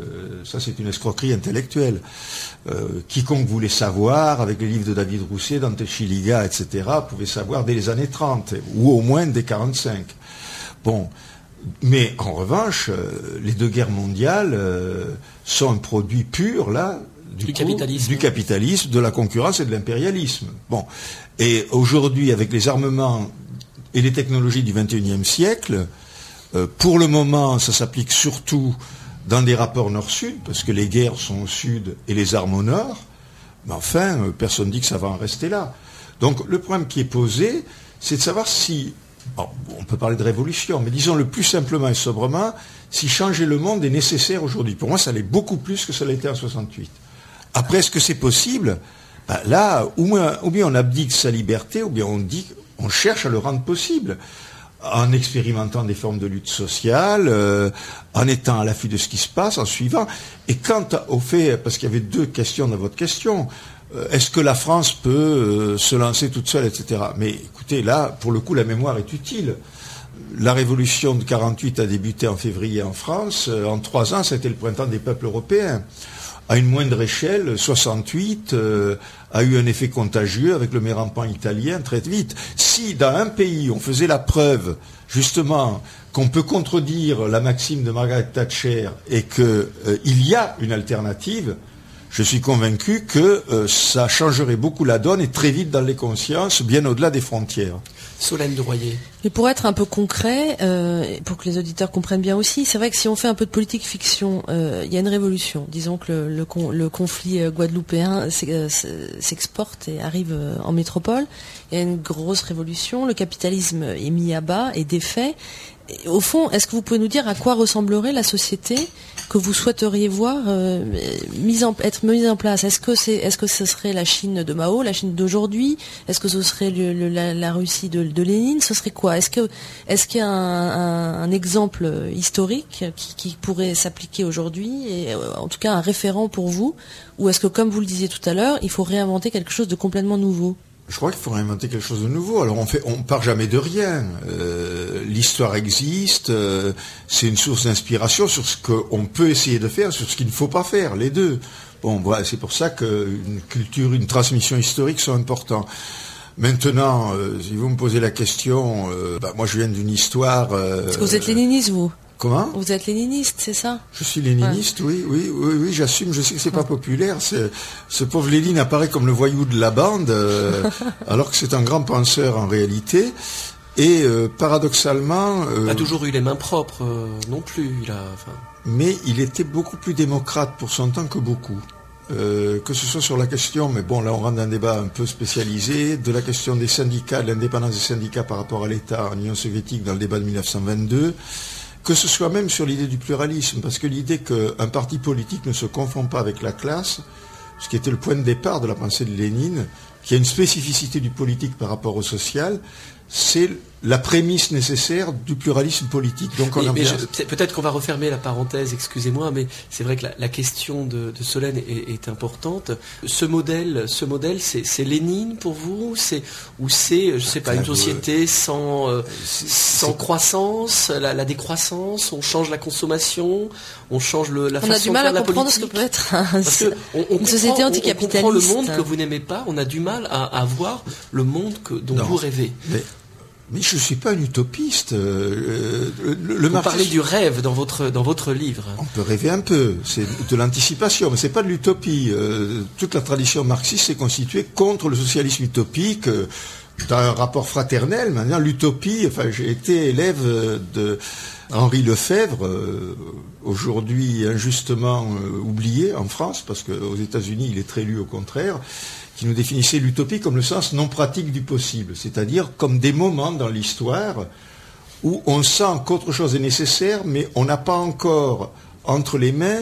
ça c'est une escroquerie intellectuelle. Quiconque voulait savoir, avec les livres de David Rousset, Dante Chiliga, etc., pouvait savoir dès les années 30, ou au moins dès 45. Bon, mais en revanche, les deux guerres mondiales sont un produit pur, là, du capitalisme, de la concurrence et de l'impérialisme. Bon. Et aujourd'hui, avec les armements et les technologies du XXIe siècle, pour le moment, ça s'applique surtout dans des rapports nord-sud, parce que les guerres sont au sud et les armes au nord. Mais enfin, personne ne dit que ça va en rester là. Donc, le problème qui est posé, c'est de savoir si... Bon, on peut parler de révolution, mais disons le plus simplement et sobrement, si changer le monde est nécessaire aujourd'hui. Pour moi, ça l'est beaucoup plus que ça l'était en 68. Après, est-ce que c'est possible? Là, ou bien on abdique sa liberté, ou bien on cherche à le rendre possible, en expérimentant des formes de lutte sociale, en étant à l'affût de ce qui se passe, en suivant. Et quant au fait, parce qu'il y avait deux questions dans votre question, est-ce que la France peut se lancer toute seule, etc. Mais écoutez, là, pour le coup, la mémoire est utile. La révolution de 48 a débuté en février en France. En 3 ans, c'était le printemps des peuples européens. À une moindre échelle, 68 a eu un effet contagieux avec le mérampant italien très vite. Si dans un pays on faisait la preuve, justement, qu'on peut contredire la maxime de Margaret Thatcher et qu'il y a une alternative, je suis convaincu que ça changerait beaucoup la donne et très vite dans les consciences, bien au-delà des frontières. Solène Droyer. Et pour être un peu concret, pour que les auditeurs comprennent bien aussi, c'est vrai que si on fait un peu de politique fiction, il y a une révolution. Disons que le conflit guadeloupéen s'exporte et arrive en métropole. Il y a une grosse révolution, le capitalisme est mis à bas et défait. Et au fond, est-ce que vous pouvez nous dire à quoi ressemblerait la société que vous souhaiteriez voir être mise en place? Est-ce que ce serait la Chine de Mao, la Chine d'aujourd'hui? Est-ce que ce serait la Russie de Lénine? Ce serait quoi? Est-ce qu'il y a un exemple historique qui pourrait s'appliquer aujourd'hui, et en tout cas un référent pour vous? Ou est-ce que, comme vous le disiez tout à l'heure, il faut réinventer quelque chose de complètement nouveau? Je crois qu'il faut inventer quelque chose de nouveau. Alors on part jamais de rien. L'histoire existe, c'est une source d'inspiration sur ce qu'on peut essayer de faire, sur ce qu'il ne faut pas faire, les deux. Bon, voilà, c'est pour ça qu'une culture, une transmission historique sont importants. Maintenant, si vous me posez la question, moi je viens d'une histoire... Est-ce que vous êtes léniniste, vous? Comment? Vous êtes léniniste, c'est ça? Je suis léniniste, oui, j'assume, je sais que c'est pas populaire. Ce pauvre Lénine apparaît comme le voyou de la bande, alors que c'est un grand penseur en réalité. Et paradoxalement... il n'a toujours eu les mains propres non plus. Mais il était beaucoup plus démocrate pour son temps que beaucoup. Que ce soit sur la question, mais bon, là on rentre dans un débat un peu spécialisé, de la question des syndicats, de l'indépendance des syndicats par rapport à l'État en Union soviétique dans le débat de 1922, que ce soit même sur l'idée du pluralisme, parce que l'idée qu'un parti politique ne se confond pas avec la classe, ce qui était le point de départ de la pensée de Lénine, qui a une spécificité du politique par rapport au social, c'est la prémisse nécessaire du pluralisme politique. Donc peut-être qu'on va refermer la parenthèse, excusez-moi, mais c'est vrai que la question de Solène est importante. Ce modèle, c'est Lénine pour vous, ou c'est, je sais pas, une société sans croissance, la décroissance, on change la consommation, on change la façon de faire la politique. On a du mal à comprendre ce que peut être une société anticapitaliste. On comprend le monde que vous n'aimez pas, on a du mal à voir le monde dont vous rêvez. Mais je ne suis pas un utopiste. Vous parlez du rêve dans votre livre. On peut rêver un peu, c'est de l'anticipation, mais c'est pas de l'utopie. Toute la tradition marxiste s'est constituée contre le socialisme utopique, dans un rapport fraternel. Maintenant, l'utopie, j'ai été élève de Henri Lefebvre, aujourd'hui injustement oublié en France, parce qu'aux États-Unis, il est très lu au contraire, qui nous définissait l'utopie comme le sens non pratique du possible, c'est-à-dire comme des moments dans l'histoire où on sent qu'autre chose est nécessaire, mais on n'a pas encore entre les mains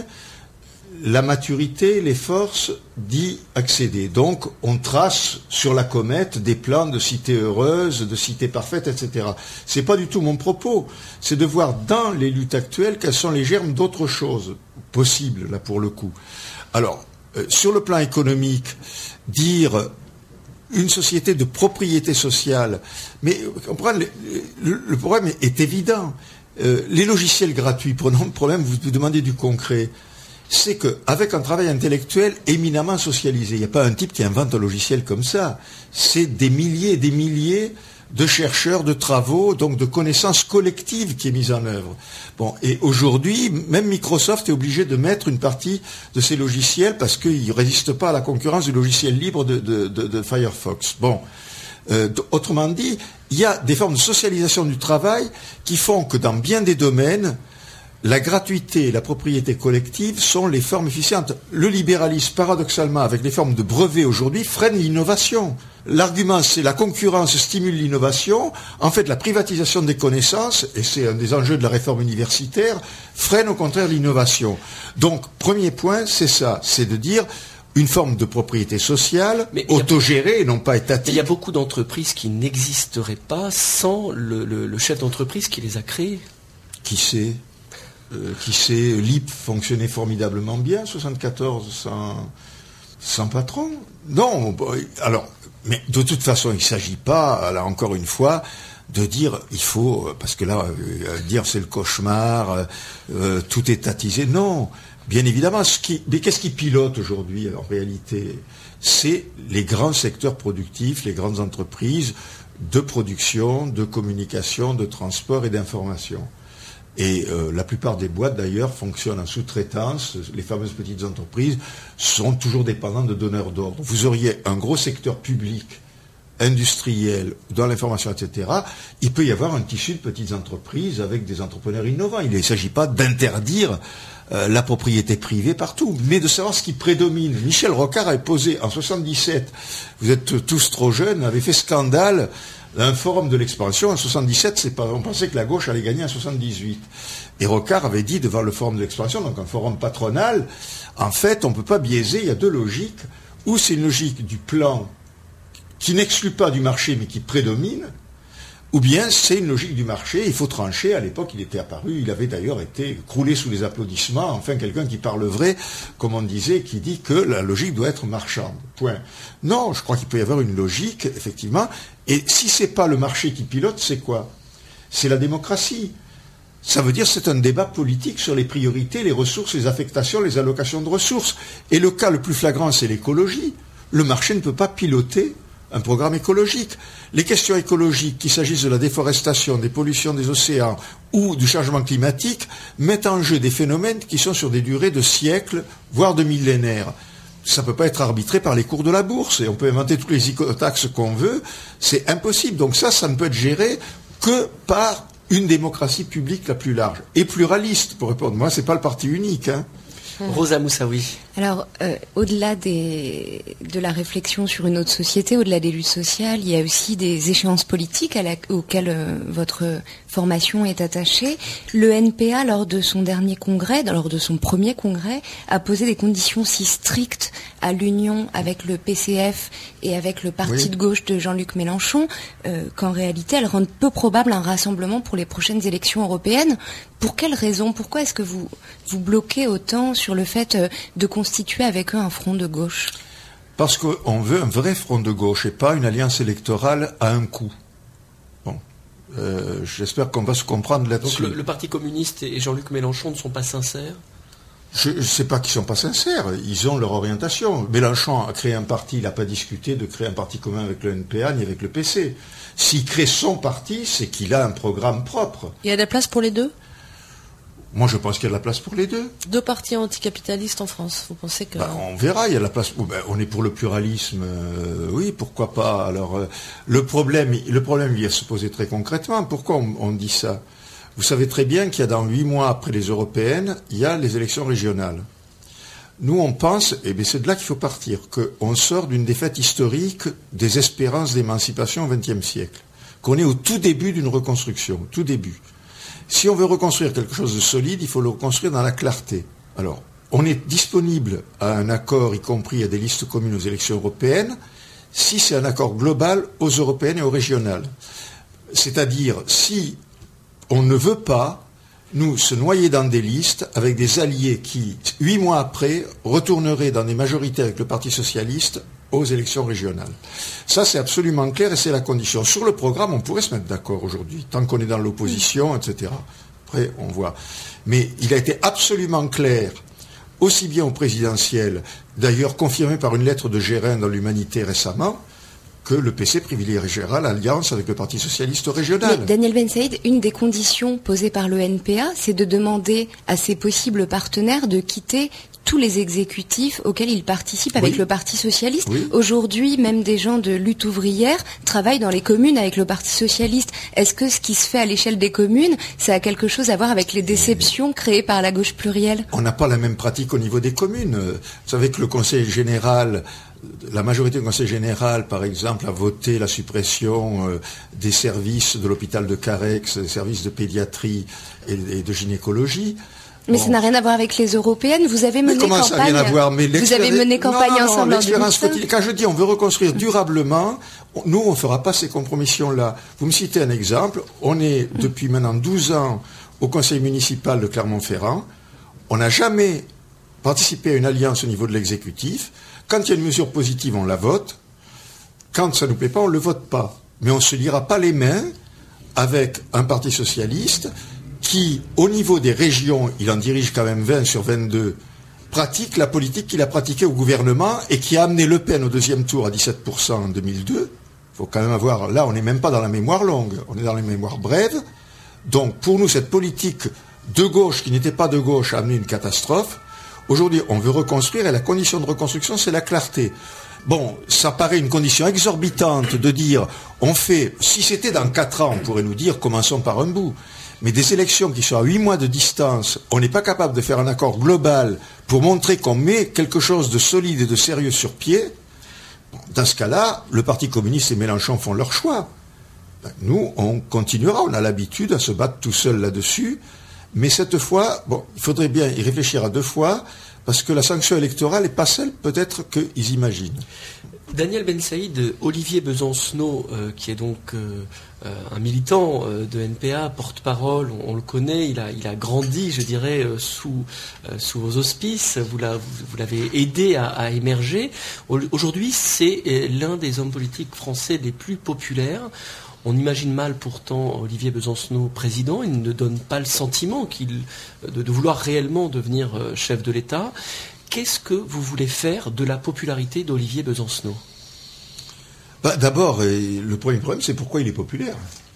la maturité, les forces d'y accéder. Donc on trace sur la comète des plans de cité heureuse, de cité parfaite, etc. C'est pas du tout mon propos, c'est de voir dans les luttes actuelles quels sont les germes d'autre chose possible, là pour le coup. Alors, sur le plan économique, dire une société de propriété sociale, mais comprendre, le problème est évident. Les logiciels gratuits, prenons le problème, vous demandez du concret, c'est qu'avec un travail intellectuel éminemment socialisé, il n'y a pas un type qui invente un logiciel comme ça, c'est des milliers et des milliers de chercheurs, de travaux, donc de connaissances collectives qui est mise en œuvre. Bon, et aujourd'hui, même Microsoft est obligé de mettre une partie de ses logiciels parce qu'il ne résiste pas à la concurrence du logiciel libre de Firefox. Bon, autrement dit, il y a des formes de socialisation du travail qui font que dans bien des domaines, la gratuité et la propriété collective sont les formes efficientes. Le libéralisme, paradoxalement, avec les formes de brevets aujourd'hui, freine l'innovation. L'argument, c'est la concurrence stimule l'innovation. En fait, la privatisation des connaissances, et c'est un des enjeux de la réforme universitaire, freine au contraire l'innovation. Donc, premier point, c'est ça, c'est de dire une forme de propriété sociale, autogérée et non pas étatique. Il y a beaucoup d'entreprises qui n'existeraient pas sans le chef d'entreprise qui les a créées. Qui sait l'IP fonctionnait formidablement bien, 74 sans patron. Non, alors, mais de toute façon, il ne s'agit pas, là encore une fois, de dire il faut, parce que là, dire c'est le cauchemar, tout étatisé. Non, bien évidemment, mais qu'est-ce qui pilote aujourd'hui en réalité? C'est les grands secteurs productifs, les grandes entreprises de production, de communication, de transport et d'information. Et la plupart des boîtes, d'ailleurs, fonctionnent en sous-traitance. Les fameuses petites entreprises sont toujours dépendantes de donneurs d'ordre. Vous auriez un gros secteur public, industriel, dans l'information, etc. Il peut y avoir un tissu de petites entreprises avec des entrepreneurs innovants. Il ne s'agit pas d'interdire la propriété privée partout, mais de savoir ce qui prédomine. Michel Rocard avait posé en 77, vous êtes tous trop jeunes, avait fait scandale un forum de l'expansion en 77, on pensait que la gauche allait gagner en 78. Et Rocard avait dit devant le forum de l'expansion, donc un forum patronal, en fait, on ne peut pas biaiser, il y a deux logiques, ou c'est une logique du plan qui n'exclut pas du marché mais qui prédomine, ou bien c'est une logique du marché, il faut trancher. À l'époque, il était apparu, il avait d'ailleurs été croulé sous les applaudissements, enfin quelqu'un qui parle vrai, comme on disait, qui dit que la logique doit être marchande. Point. Non, je crois qu'il peut y avoir une logique, effectivement, et si c'est pas le marché qui pilote, c'est quoi? C'est la démocratie. Ça veut dire c'est un débat politique sur les priorités, les ressources, les affectations, les allocations de ressources. Et le cas le plus flagrant, c'est l'écologie. Le marché ne peut pas piloter un programme écologique. Les questions écologiques, qu'il s'agisse de la déforestation, des pollutions des océans ou du changement climatique, mettent en jeu des phénomènes qui sont sur des durées de siècles, voire de millénaires. Ça ne peut pas être arbitré par les cours de la bourse, et on peut inventer toutes les écotaxes qu'on veut, c'est impossible. Donc ça ne peut être géré que par une démocratie publique la plus large, et pluraliste, pour répondre. Moi, c'est pas le parti unique. Rosa Moussaoui. Alors, au-delà de la réflexion sur une autre société, au-delà des luttes sociales, il y a aussi des échéances politiques auxquelles votre formation est attachée. Le NPA, lors de son premier congrès, a posé des conditions si strictes à l'union avec le PCF et avec le parti de gauche de Jean-Luc Mélenchon qu'en réalité, elles rendent peu probable un rassemblement pour les prochaines élections européennes. Pour quelles raisons? Pourquoi est-ce que vous bloquez autant sur le fait de constituer avec eux un front de gauche? Parce qu'on veut un vrai front de gauche et pas une alliance électorale à un coup. Bon. J'espère qu'on va se comprendre là-dessus. Donc le Parti communiste et Jean-Luc Mélenchon ne sont pas sincères? Je ne sais pas qu'ils ne sont pas sincères, ils ont leur orientation. Mélenchon a créé un parti, il n'a pas discuté de créer un parti commun avec le NPA ni avec le PC. S'il crée son parti, c'est qu'il a un programme propre. Il y a de la place pour les deux? Moi, je pense qu'il y a de la place pour les deux. Deux partis anticapitalistes en France, vous pensez que... On verra, il y a de la place. On est pour le pluralisme, oui, pourquoi pas. Alors, le problème, il vient se poser très concrètement. Pourquoi on dit ça? Vous savez très bien qu'il y a dans 8 mois après les européennes, il y a les élections régionales. Nous, on pense, et bien c'est de là qu'il faut partir, qu'on sort d'une défaite historique des espérances d'émancipation au XXe siècle, qu'on est au tout début d'une reconstruction, tout début. Si on veut reconstruire quelque chose de solide, il faut le reconstruire dans la clarté. Alors, on est disponible à un accord, y compris à des listes communes aux élections européennes, si c'est un accord global aux européennes et aux régionales. C'est-à-dire, si on ne veut pas, nous, se noyer dans des listes avec des alliés qui, 8 mois après, retourneraient dans des majorités avec le Parti socialiste aux élections régionales. Ça, c'est absolument clair et c'est la condition. Sur le programme, on pourrait se mettre d'accord aujourd'hui, tant qu'on est dans l'opposition, etc. Après, on voit. Mais il a été absolument clair, aussi bien au présidentiel, d'ailleurs confirmé par une lettre de Gérin dans l'Humanité récemment, que le PC privilégiera l'alliance avec le Parti socialiste régional. Mais Daniel Ben Saïd, une des conditions posées par le NPA, c'est de demander à ses possibles partenaires de quitter tous les exécutifs auxquels ils participent avec le Parti socialiste. Oui. Aujourd'hui, même des gens de lutte ouvrière travaillent dans les communes avec le Parti socialiste. Est-ce que ce qui se fait à l'échelle des communes, ça a quelque chose à voir avec les déceptions créées par la gauche plurielle? On n'a pas la même pratique au niveau des communes. Vous savez que le Conseil général, la majorité du Conseil général, par exemple, a voté la suppression des services de l'hôpital de Carhaix, des services de pédiatrie et de gynécologie. Mais ça n'a rien à voir avec les européennes. Vous avez mené campagne. Ça n'a rien à voir, mais vous avez mené campagne ensemble en 2005. Quand je dis on veut reconstruire durablement, nous on ne fera pas ces compromissions-là. Vous me citez un exemple. On est depuis maintenant 12 ans au conseil municipal de Clermont-Ferrand. On n'a jamais participé à une alliance au niveau de l'exécutif. Quand il y a une mesure positive, on la vote. Quand ça ne nous plaît pas, on ne le vote pas. Mais on ne se liera pas les mains avec un parti socialiste qui, au niveau des régions, il en dirige quand même 20 sur 22, pratique la politique qu'il a pratiquée au gouvernement et qui a amené Le Pen au deuxième tour à 17% en 2002. Il faut quand même avoir... Là, on n'est même pas dans la mémoire longue, on est dans la mémoire brève. Donc, pour nous, cette politique de gauche, qui n'était pas de gauche, a amené une catastrophe. Aujourd'hui, on veut reconstruire et la condition de reconstruction, c'est la clarté. Bon, ça paraît une condition exorbitante de dire, on fait... Si c'était dans 4 ans, on pourrait nous dire, commençons par un bout. Mais des élections qui sont à 8 mois de distance, on n'est pas capable de faire un accord global pour montrer qu'on met quelque chose de solide et de sérieux sur pied. Dans ce cas-là, le Parti communiste et Mélenchon font leur choix. Nous, on continuera, on a l'habitude à se battre tout seul là-dessus. Mais cette fois, bon, il faudrait bien y réfléchir à 2 fois, parce que la sanction électorale n'est pas celle peut-être qu'ils imaginent. Daniel Ben Saïd, Olivier Besancenot, qui est donc un militant de NPA, porte-parole, on le connaît, il a grandi, je dirais, sous vos auspices, vous l'avez aidé à émerger. Aujourd'hui, c'est l'un des hommes politiques français les plus populaires. On imagine mal pourtant Olivier Besancenot président, il ne donne pas le sentiment de vouloir réellement devenir chef de l'État. Qu'est-ce que vous voulez faire de la popularité d'Olivier Besancenot? D'abord, le premier problème, c'est pourquoi il est populaire.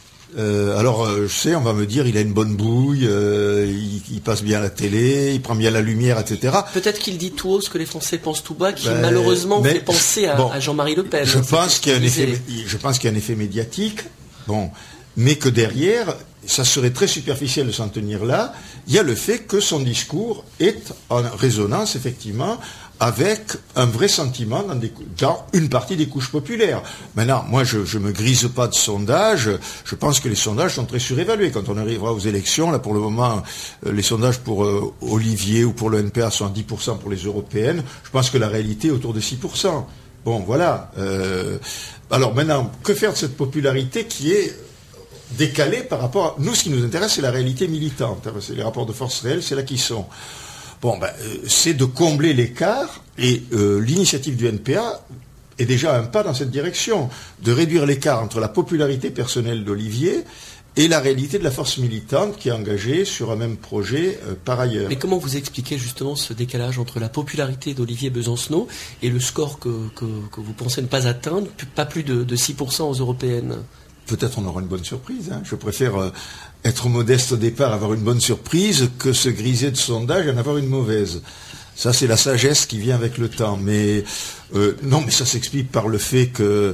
Je sais, on va me dire, il a une bonne bouille, il passe bien à la télé, il prend bien la lumière, etc. Peut-être qu'il dit tout haut ce que les Français pensent tout bas, qui malheureusement fait penser à Jean-Marie Le Pen. Je pense qu'il y a un effet médiatique, mais que derrière, ça serait très superficiel de s'en tenir là. Il y a le fait que son discours est en résonance, effectivement, avec un vrai sentiment dans une partie des couches populaires. Maintenant, moi, je me grise pas de sondages. Je pense que les sondages sont très surévalués. Quand on arrivera aux élections, là, pour le moment, les sondages pour Olivier ou pour le NPA sont à 10% pour les européennes. Je pense que la réalité est autour de 6%. Bon, voilà. Alors maintenant, que faire de cette popularité qui est décalée par rapport à... Nous, ce qui nous intéresse, c'est la réalité militante. C'est les rapports de force réels, c'est là qu'ils sont. Bon, c'est de combler l'écart, et l'initiative du NPA est déjà un pas dans cette direction, de réduire l'écart entre la popularité personnelle d'Olivier et la réalité de la force militante qui est engagée sur un même projet par ailleurs. Mais comment vous expliquez justement ce décalage entre la popularité d'Olivier Besancenot et le score que vous pensez ne pas atteindre, pas plus de 6% aux européennes? Peut-être on aura une bonne surprise. Je préfère être modeste au départ, avoir une bonne surprise, que se griser de sondage et en avoir une mauvaise. Ça, c'est la sagesse qui vient avec le temps. Mais non, mais ça s'explique par le fait que...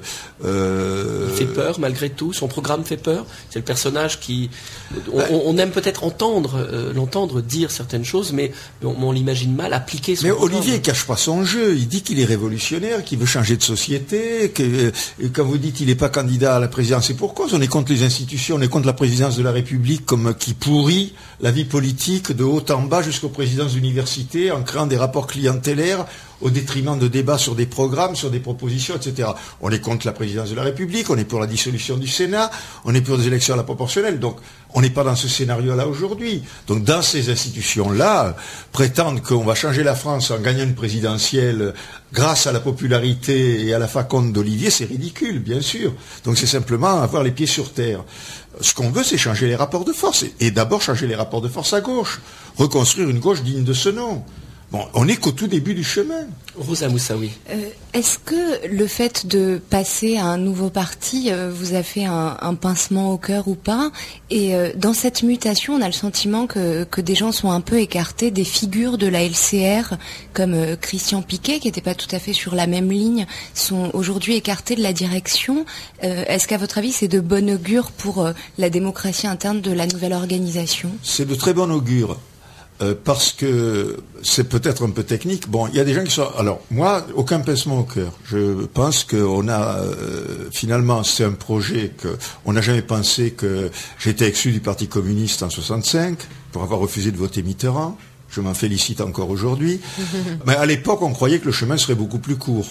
Il fait peur, malgré tout. Son programme fait peur. C'est le personnage qui... On aime peut-être l'entendre dire certaines choses, mais on l'imagine mal appliquer son programme. Mais Olivier ne cache pas son jeu. Il dit qu'il est révolutionnaire, qu'il veut changer de société, que quand vous dites qu'il n'est pas candidat à la présidence, c'est pour cause. On est contre les institutions, on est contre la présidence de la République qui pourrit la vie politique de haut en bas jusqu'aux présidences d'université en créant des rapports clientélaires au détriment de débats sur des programmes, sur des propositions, etc. On est contre la présidence de la République, on est pour la dissolution du Sénat, on est pour des élections à la proportionnelle. Donc, on n'est pas dans ce scénario-là aujourd'hui. Donc, dans ces institutions-là, prétendre qu'on va changer la France en gagnant une présidentielle grâce à la popularité et à la faconde d'Olivier, c'est ridicule, bien sûr. Donc, c'est simplement avoir les pieds sur terre. Ce qu'on veut, c'est changer les rapports de force. Et d'abord, changer les rapports de force à gauche. Reconstruire une gauche digne de ce nom. Bon, on n'est qu'au tout début du chemin. Rosa Moussaoui. Est-ce que le fait de passer à un nouveau parti vous a fait un pincement au cœur ou pas? Et dans cette mutation, on a le sentiment que des gens sont un peu écartés des figures de la LCR, comme Christian Piquet, qui n'était pas tout à fait sur la même ligne, sont aujourd'hui écartés de la direction. Est-ce qu'à votre avis, c'est de bon augure pour la démocratie interne de la nouvelle organisation? C'est de très bon augure. Parce que c'est peut-être un peu technique. Bon, il y a des gens qui sont... Alors, moi, aucun pincement au cœur. Je pense qu'on a... finalement, c'est un projet qu'on n'a jamais pensé que... J'étais exclu du Parti communiste en 65 pour avoir refusé de voter Mitterrand. Je m'en félicite encore aujourd'hui. Mais à l'époque, on croyait que le chemin serait beaucoup plus court.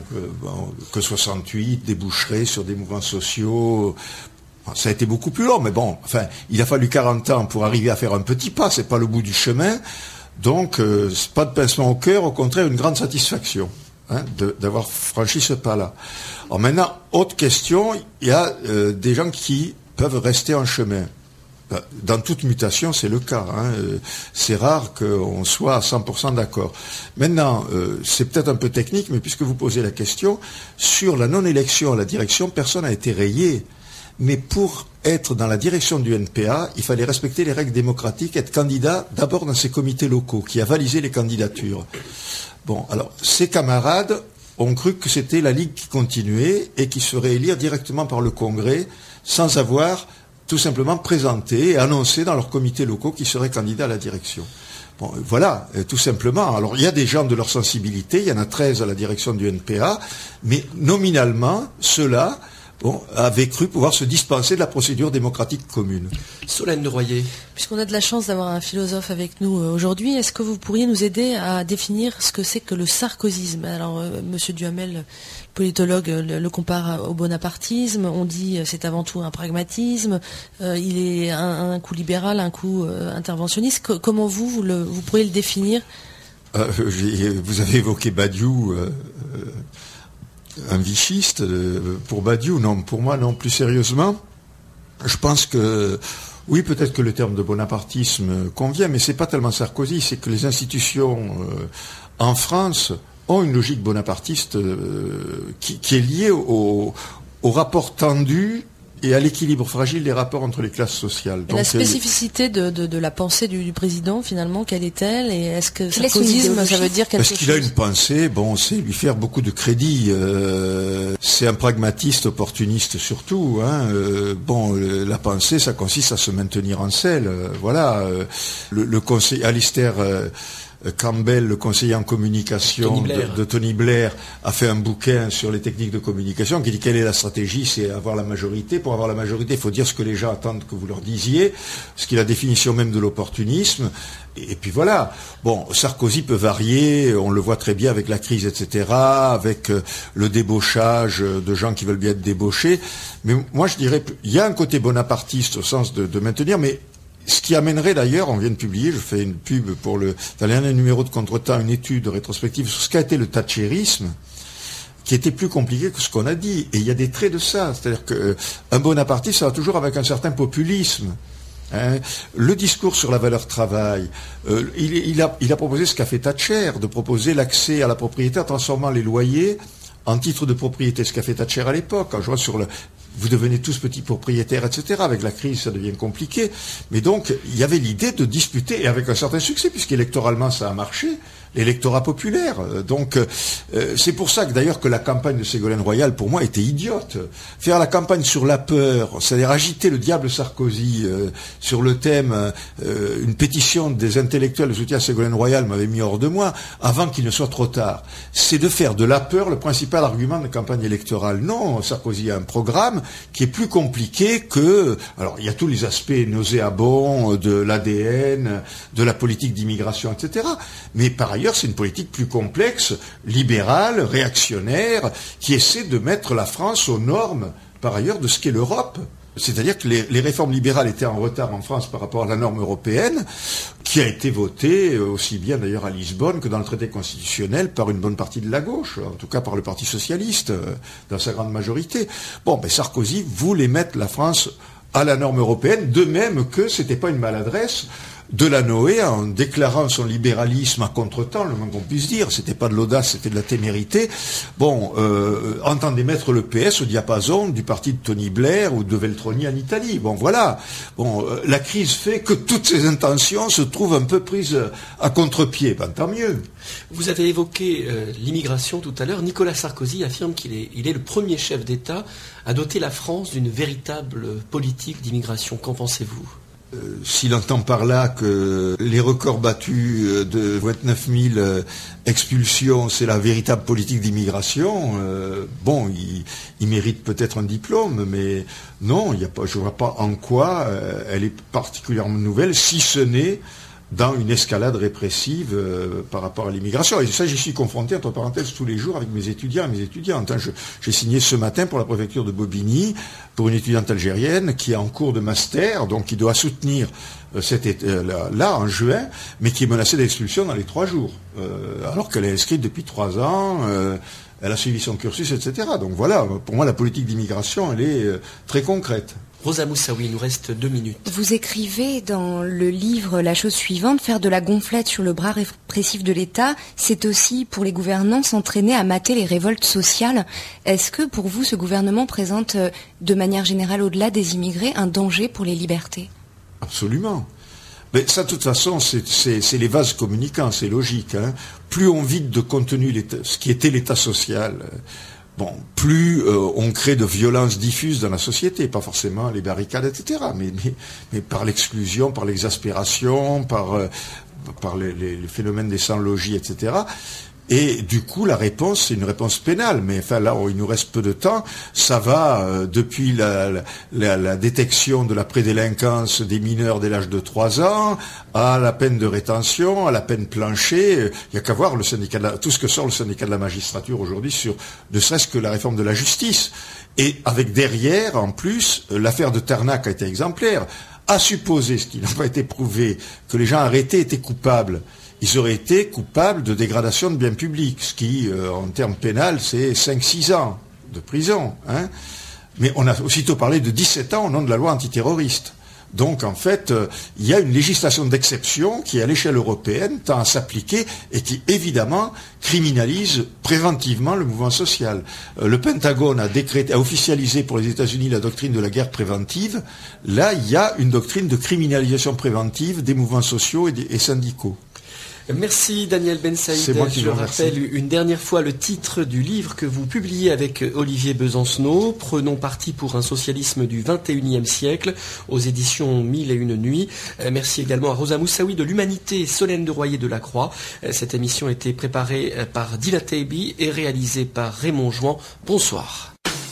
Que 68 déboucherait sur des mouvements sociaux... Ça a été beaucoup plus long, mais bon, enfin, il a fallu 40 ans pour arriver à faire un petit pas, c'est pas le bout du chemin, donc c'est pas de pincement au cœur, au contraire, une grande satisfaction d'avoir franchi ce pas-là. Alors maintenant, autre question, il y a des gens qui peuvent rester en chemin. Dans toute mutation, c'est le cas. C'est rare qu'on soit à 100% d'accord. Maintenant, c'est peut-être un peu technique, mais puisque vous posez la question, sur la non-élection à la direction, personne n'a été rayé. Mais pour être dans la direction du NPA, il fallait respecter les règles démocratiques, être candidat d'abord dans ces comités locaux, qui avalisaient les candidatures. Bon, alors, ces camarades ont cru que c'était la Ligue qui continuait et qui se ferait élire directement par le Congrès, sans avoir tout simplement présenté et annoncé dans leurs comités locaux qu'ils seraient candidats à la direction. Bon, voilà, tout simplement. Alors, il y a des gens de leur sensibilité, il y en a 13 à la direction du NPA, mais nominalement, ceux-là, avait cru pouvoir se dispenser de la procédure démocratique commune. Solène de Royer. Puisqu'on a de la chance d'avoir un philosophe avec nous aujourd'hui, est-ce que vous pourriez nous aider à définir ce que c'est que le sarkozysme? Alors, Monsieur Duhamel, politologue, le compare au bonapartisme. On dit c'est avant tout un pragmatisme. Il est un coup libéral, un coup interventionniste. Comment vous pourriez le définir? Vous avez évoqué Badiou. Un vichiste pour Badiou, non, pour moi, non, plus sérieusement. Je pense que, oui, peut-être que le terme de bonapartisme convient, mais c'est pas tellement Sarkozy, c'est que les institutions en France ont une logique bonapartiste qui est liée au rapport tendu et à l'équilibre fragile des rapports entre les classes sociales. Donc, la spécificité de la pensée du président, finalement, quelle est-elle? Et est-ce que sarkozysme, ça veut dire quelque chose? Est-ce qu'il a une pensée? Bon, c'est lui faire beaucoup de crédit. C'est un pragmatiste opportuniste surtout. La pensée, ça consiste à se maintenir en selle. Voilà. Le conseil Alistair Campbell, le conseiller en communication de Tony Blair, a fait un bouquin sur les techniques de communication qui dit quelle est la stratégie, c'est avoir la majorité. Pour avoir la majorité, il faut dire ce que les gens attendent que vous leur disiez, ce qui est la définition même de l'opportunisme. Et puis voilà. Bon, Sarkozy peut varier, on le voit très bien avec la crise, etc., avec le débauchage de gens qui veulent bien être débauchés. Mais moi, je dirais, il y a un côté bonapartiste au sens de maintenir, mais ce qui amènerait d'ailleurs, on vient de publier, je fais une pub dans le dernier numéro de Contretemps, une étude rétrospective sur ce qu'a été le thatchérisme, qui était plus compliqué que ce qu'on a dit. Et il y a des traits de ça. C'est-à-dire qu'un bonapartiste, ça va toujours avec un certain populisme. Hein. Le discours sur la valeur travail, il a proposé ce qu'a fait Thatcher, de proposer l'accès à la propriété en transformant les loyers en titres de propriété, ce qu'a fait Thatcher à l'époque. Quand je vois vous devenez tous petits propriétaires, etc. Avec la crise, ça devient compliqué. Mais donc, il y avait l'idée de disputer, et avec un certain succès, puisqu'électoralement, ça a marché, l'électorat populaire. Donc, c'est pour ça que d'ailleurs que la campagne de Ségolène Royal, pour moi, était idiote. Faire la campagne sur la peur, c'est-à-dire agiter le diable Sarkozy sur le thème, une pétition des intellectuels de soutien à Ségolène Royal m'avait mis hors de moi, avant qu'il ne soit trop tard. C'est de faire de la peur le principal argument de campagne électorale. Non, Sarkozy a un programme qui est plus compliqué que... Alors, il y a tous les aspects nauséabonds de l'ADN, de la politique d'immigration, etc. Mais par ailleurs, c'est une politique plus complexe, libérale, réactionnaire, qui essaie de mettre la France aux normes, par ailleurs, de ce qu'est l'Europe. C'est-à-dire que les réformes libérales étaient en retard en France par rapport à la norme européenne, qui a été votée aussi bien d'ailleurs à Lisbonne que dans le traité constitutionnel par une bonne partie de la gauche, en tout cas par le Parti socialiste, dans sa grande majorité. Bon, mais Sarkozy voulait mettre la France à la norme européenne, de même que c'était pas une maladresse Delanoë, en déclarant son libéralisme à contretemps, le moins qu'on puisse dire, c'était pas de l'audace, c'était de la témérité, entendait mettre le PS au diapason du parti de Tony Blair ou de Veltroni en Italie. Bon, voilà. Bon, la crise fait que toutes ces intentions se trouvent un peu prises à contre-pied. Ben, tant mieux. Vous avez évoqué l'immigration tout à l'heure. Nicolas Sarkozy affirme qu'il est le premier chef d'État à doter la France d'une véritable politique d'immigration. Qu'en pensez-vous ? S'il entend par là que les records battus de 29 000 expulsions, c'est la véritable politique d'immigration, il mérite peut-être un diplôme, mais non, je vois pas en quoi elle est particulièrement nouvelle, si ce n'est dans une escalade répressive par rapport à l'immigration. Et ça, j'y suis confronté, entre parenthèses, tous les jours avec mes étudiants et mes étudiantes. J'ai signé ce matin pour la préfecture de Bobigny, pour une étudiante algérienne qui est en cours de master, donc qui doit soutenir là, en juin, mais qui est menacée d'expulsion dans les 3 jours, alors qu'elle est inscrite depuis 3 ans, elle a suivi son cursus, etc. Donc voilà, pour moi, la politique d'immigration, elle est très concrète. Rosa Moussaoui, il nous reste 2 minutes. Vous écrivez dans le livre la chose suivante: faire de la gonflette sur le bras répressif de l'État, c'est aussi pour les gouvernants s'entraîner à mater les révoltes sociales. Est-ce que pour vous, ce gouvernement présente de manière générale, au-delà des immigrés, un danger pour les libertés ? Absolument. Mais ça, de toute façon, c'est les vases communicants, c'est logique. Hein. Plus on vide de contenu ce qui était l'État social, plus on crée de violences diffuses dans la société, pas forcément les barricades, etc., mais par l'exclusion, par l'exaspération, par les phénomènes des sans-logis, etc. Et du coup, la réponse, c'est une réponse pénale. Mais enfin, là où il nous reste peu de temps, ça va depuis la détection de la prédélinquance des mineurs dès l'âge de 3 ans, à la peine de rétention, à la peine plancher. Il n'y a qu'à voir tout ce que sort le syndicat de la magistrature aujourd'hui sur ne serait-ce que la réforme de la justice. Et avec derrière, en plus, l'affaire de Tarnac a été exemplaire. À supposer, ce qui n'a pas été prouvé, que les gens arrêtés étaient coupables, ils auraient été coupables de dégradation de biens publics, ce qui, en termes pénals, c'est 5-6 ans de prison. Hein. Mais on a aussitôt parlé de 17 ans au nom de la loi antiterroriste. Donc, en fait, il y a une législation d'exception qui, à l'échelle européenne, tend à s'appliquer et qui, évidemment, criminalise préventivement le mouvement social. Le Pentagone a officialisé pour les États-Unis la doctrine de la guerre préventive. Là, il y a une doctrine de criminalisation préventive des mouvements sociaux et syndicaux. Merci Daniel Bensaïd. C'est moi qui Je vous remercie. rappelle une dernière fois le titre du livre que vous publiez avec Olivier Besancenot, Prenons parti pour un socialisme du 21e siècle, aux éditions 1001 nuits. Merci également à Rosa Moussaoui de l'Humanité et Solène de Royer de la Croix. Cette émission a été préparée par Dila Taibi et réalisée par Raymond Jouan. Bonsoir.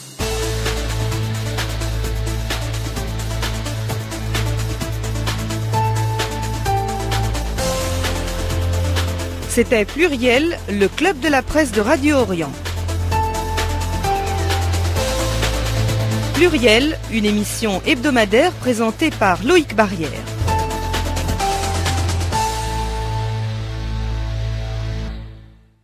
C'était Pluriel, le club de la presse de Radio Orient. Pluriel, une émission hebdomadaire présentée par Loïc Barrière.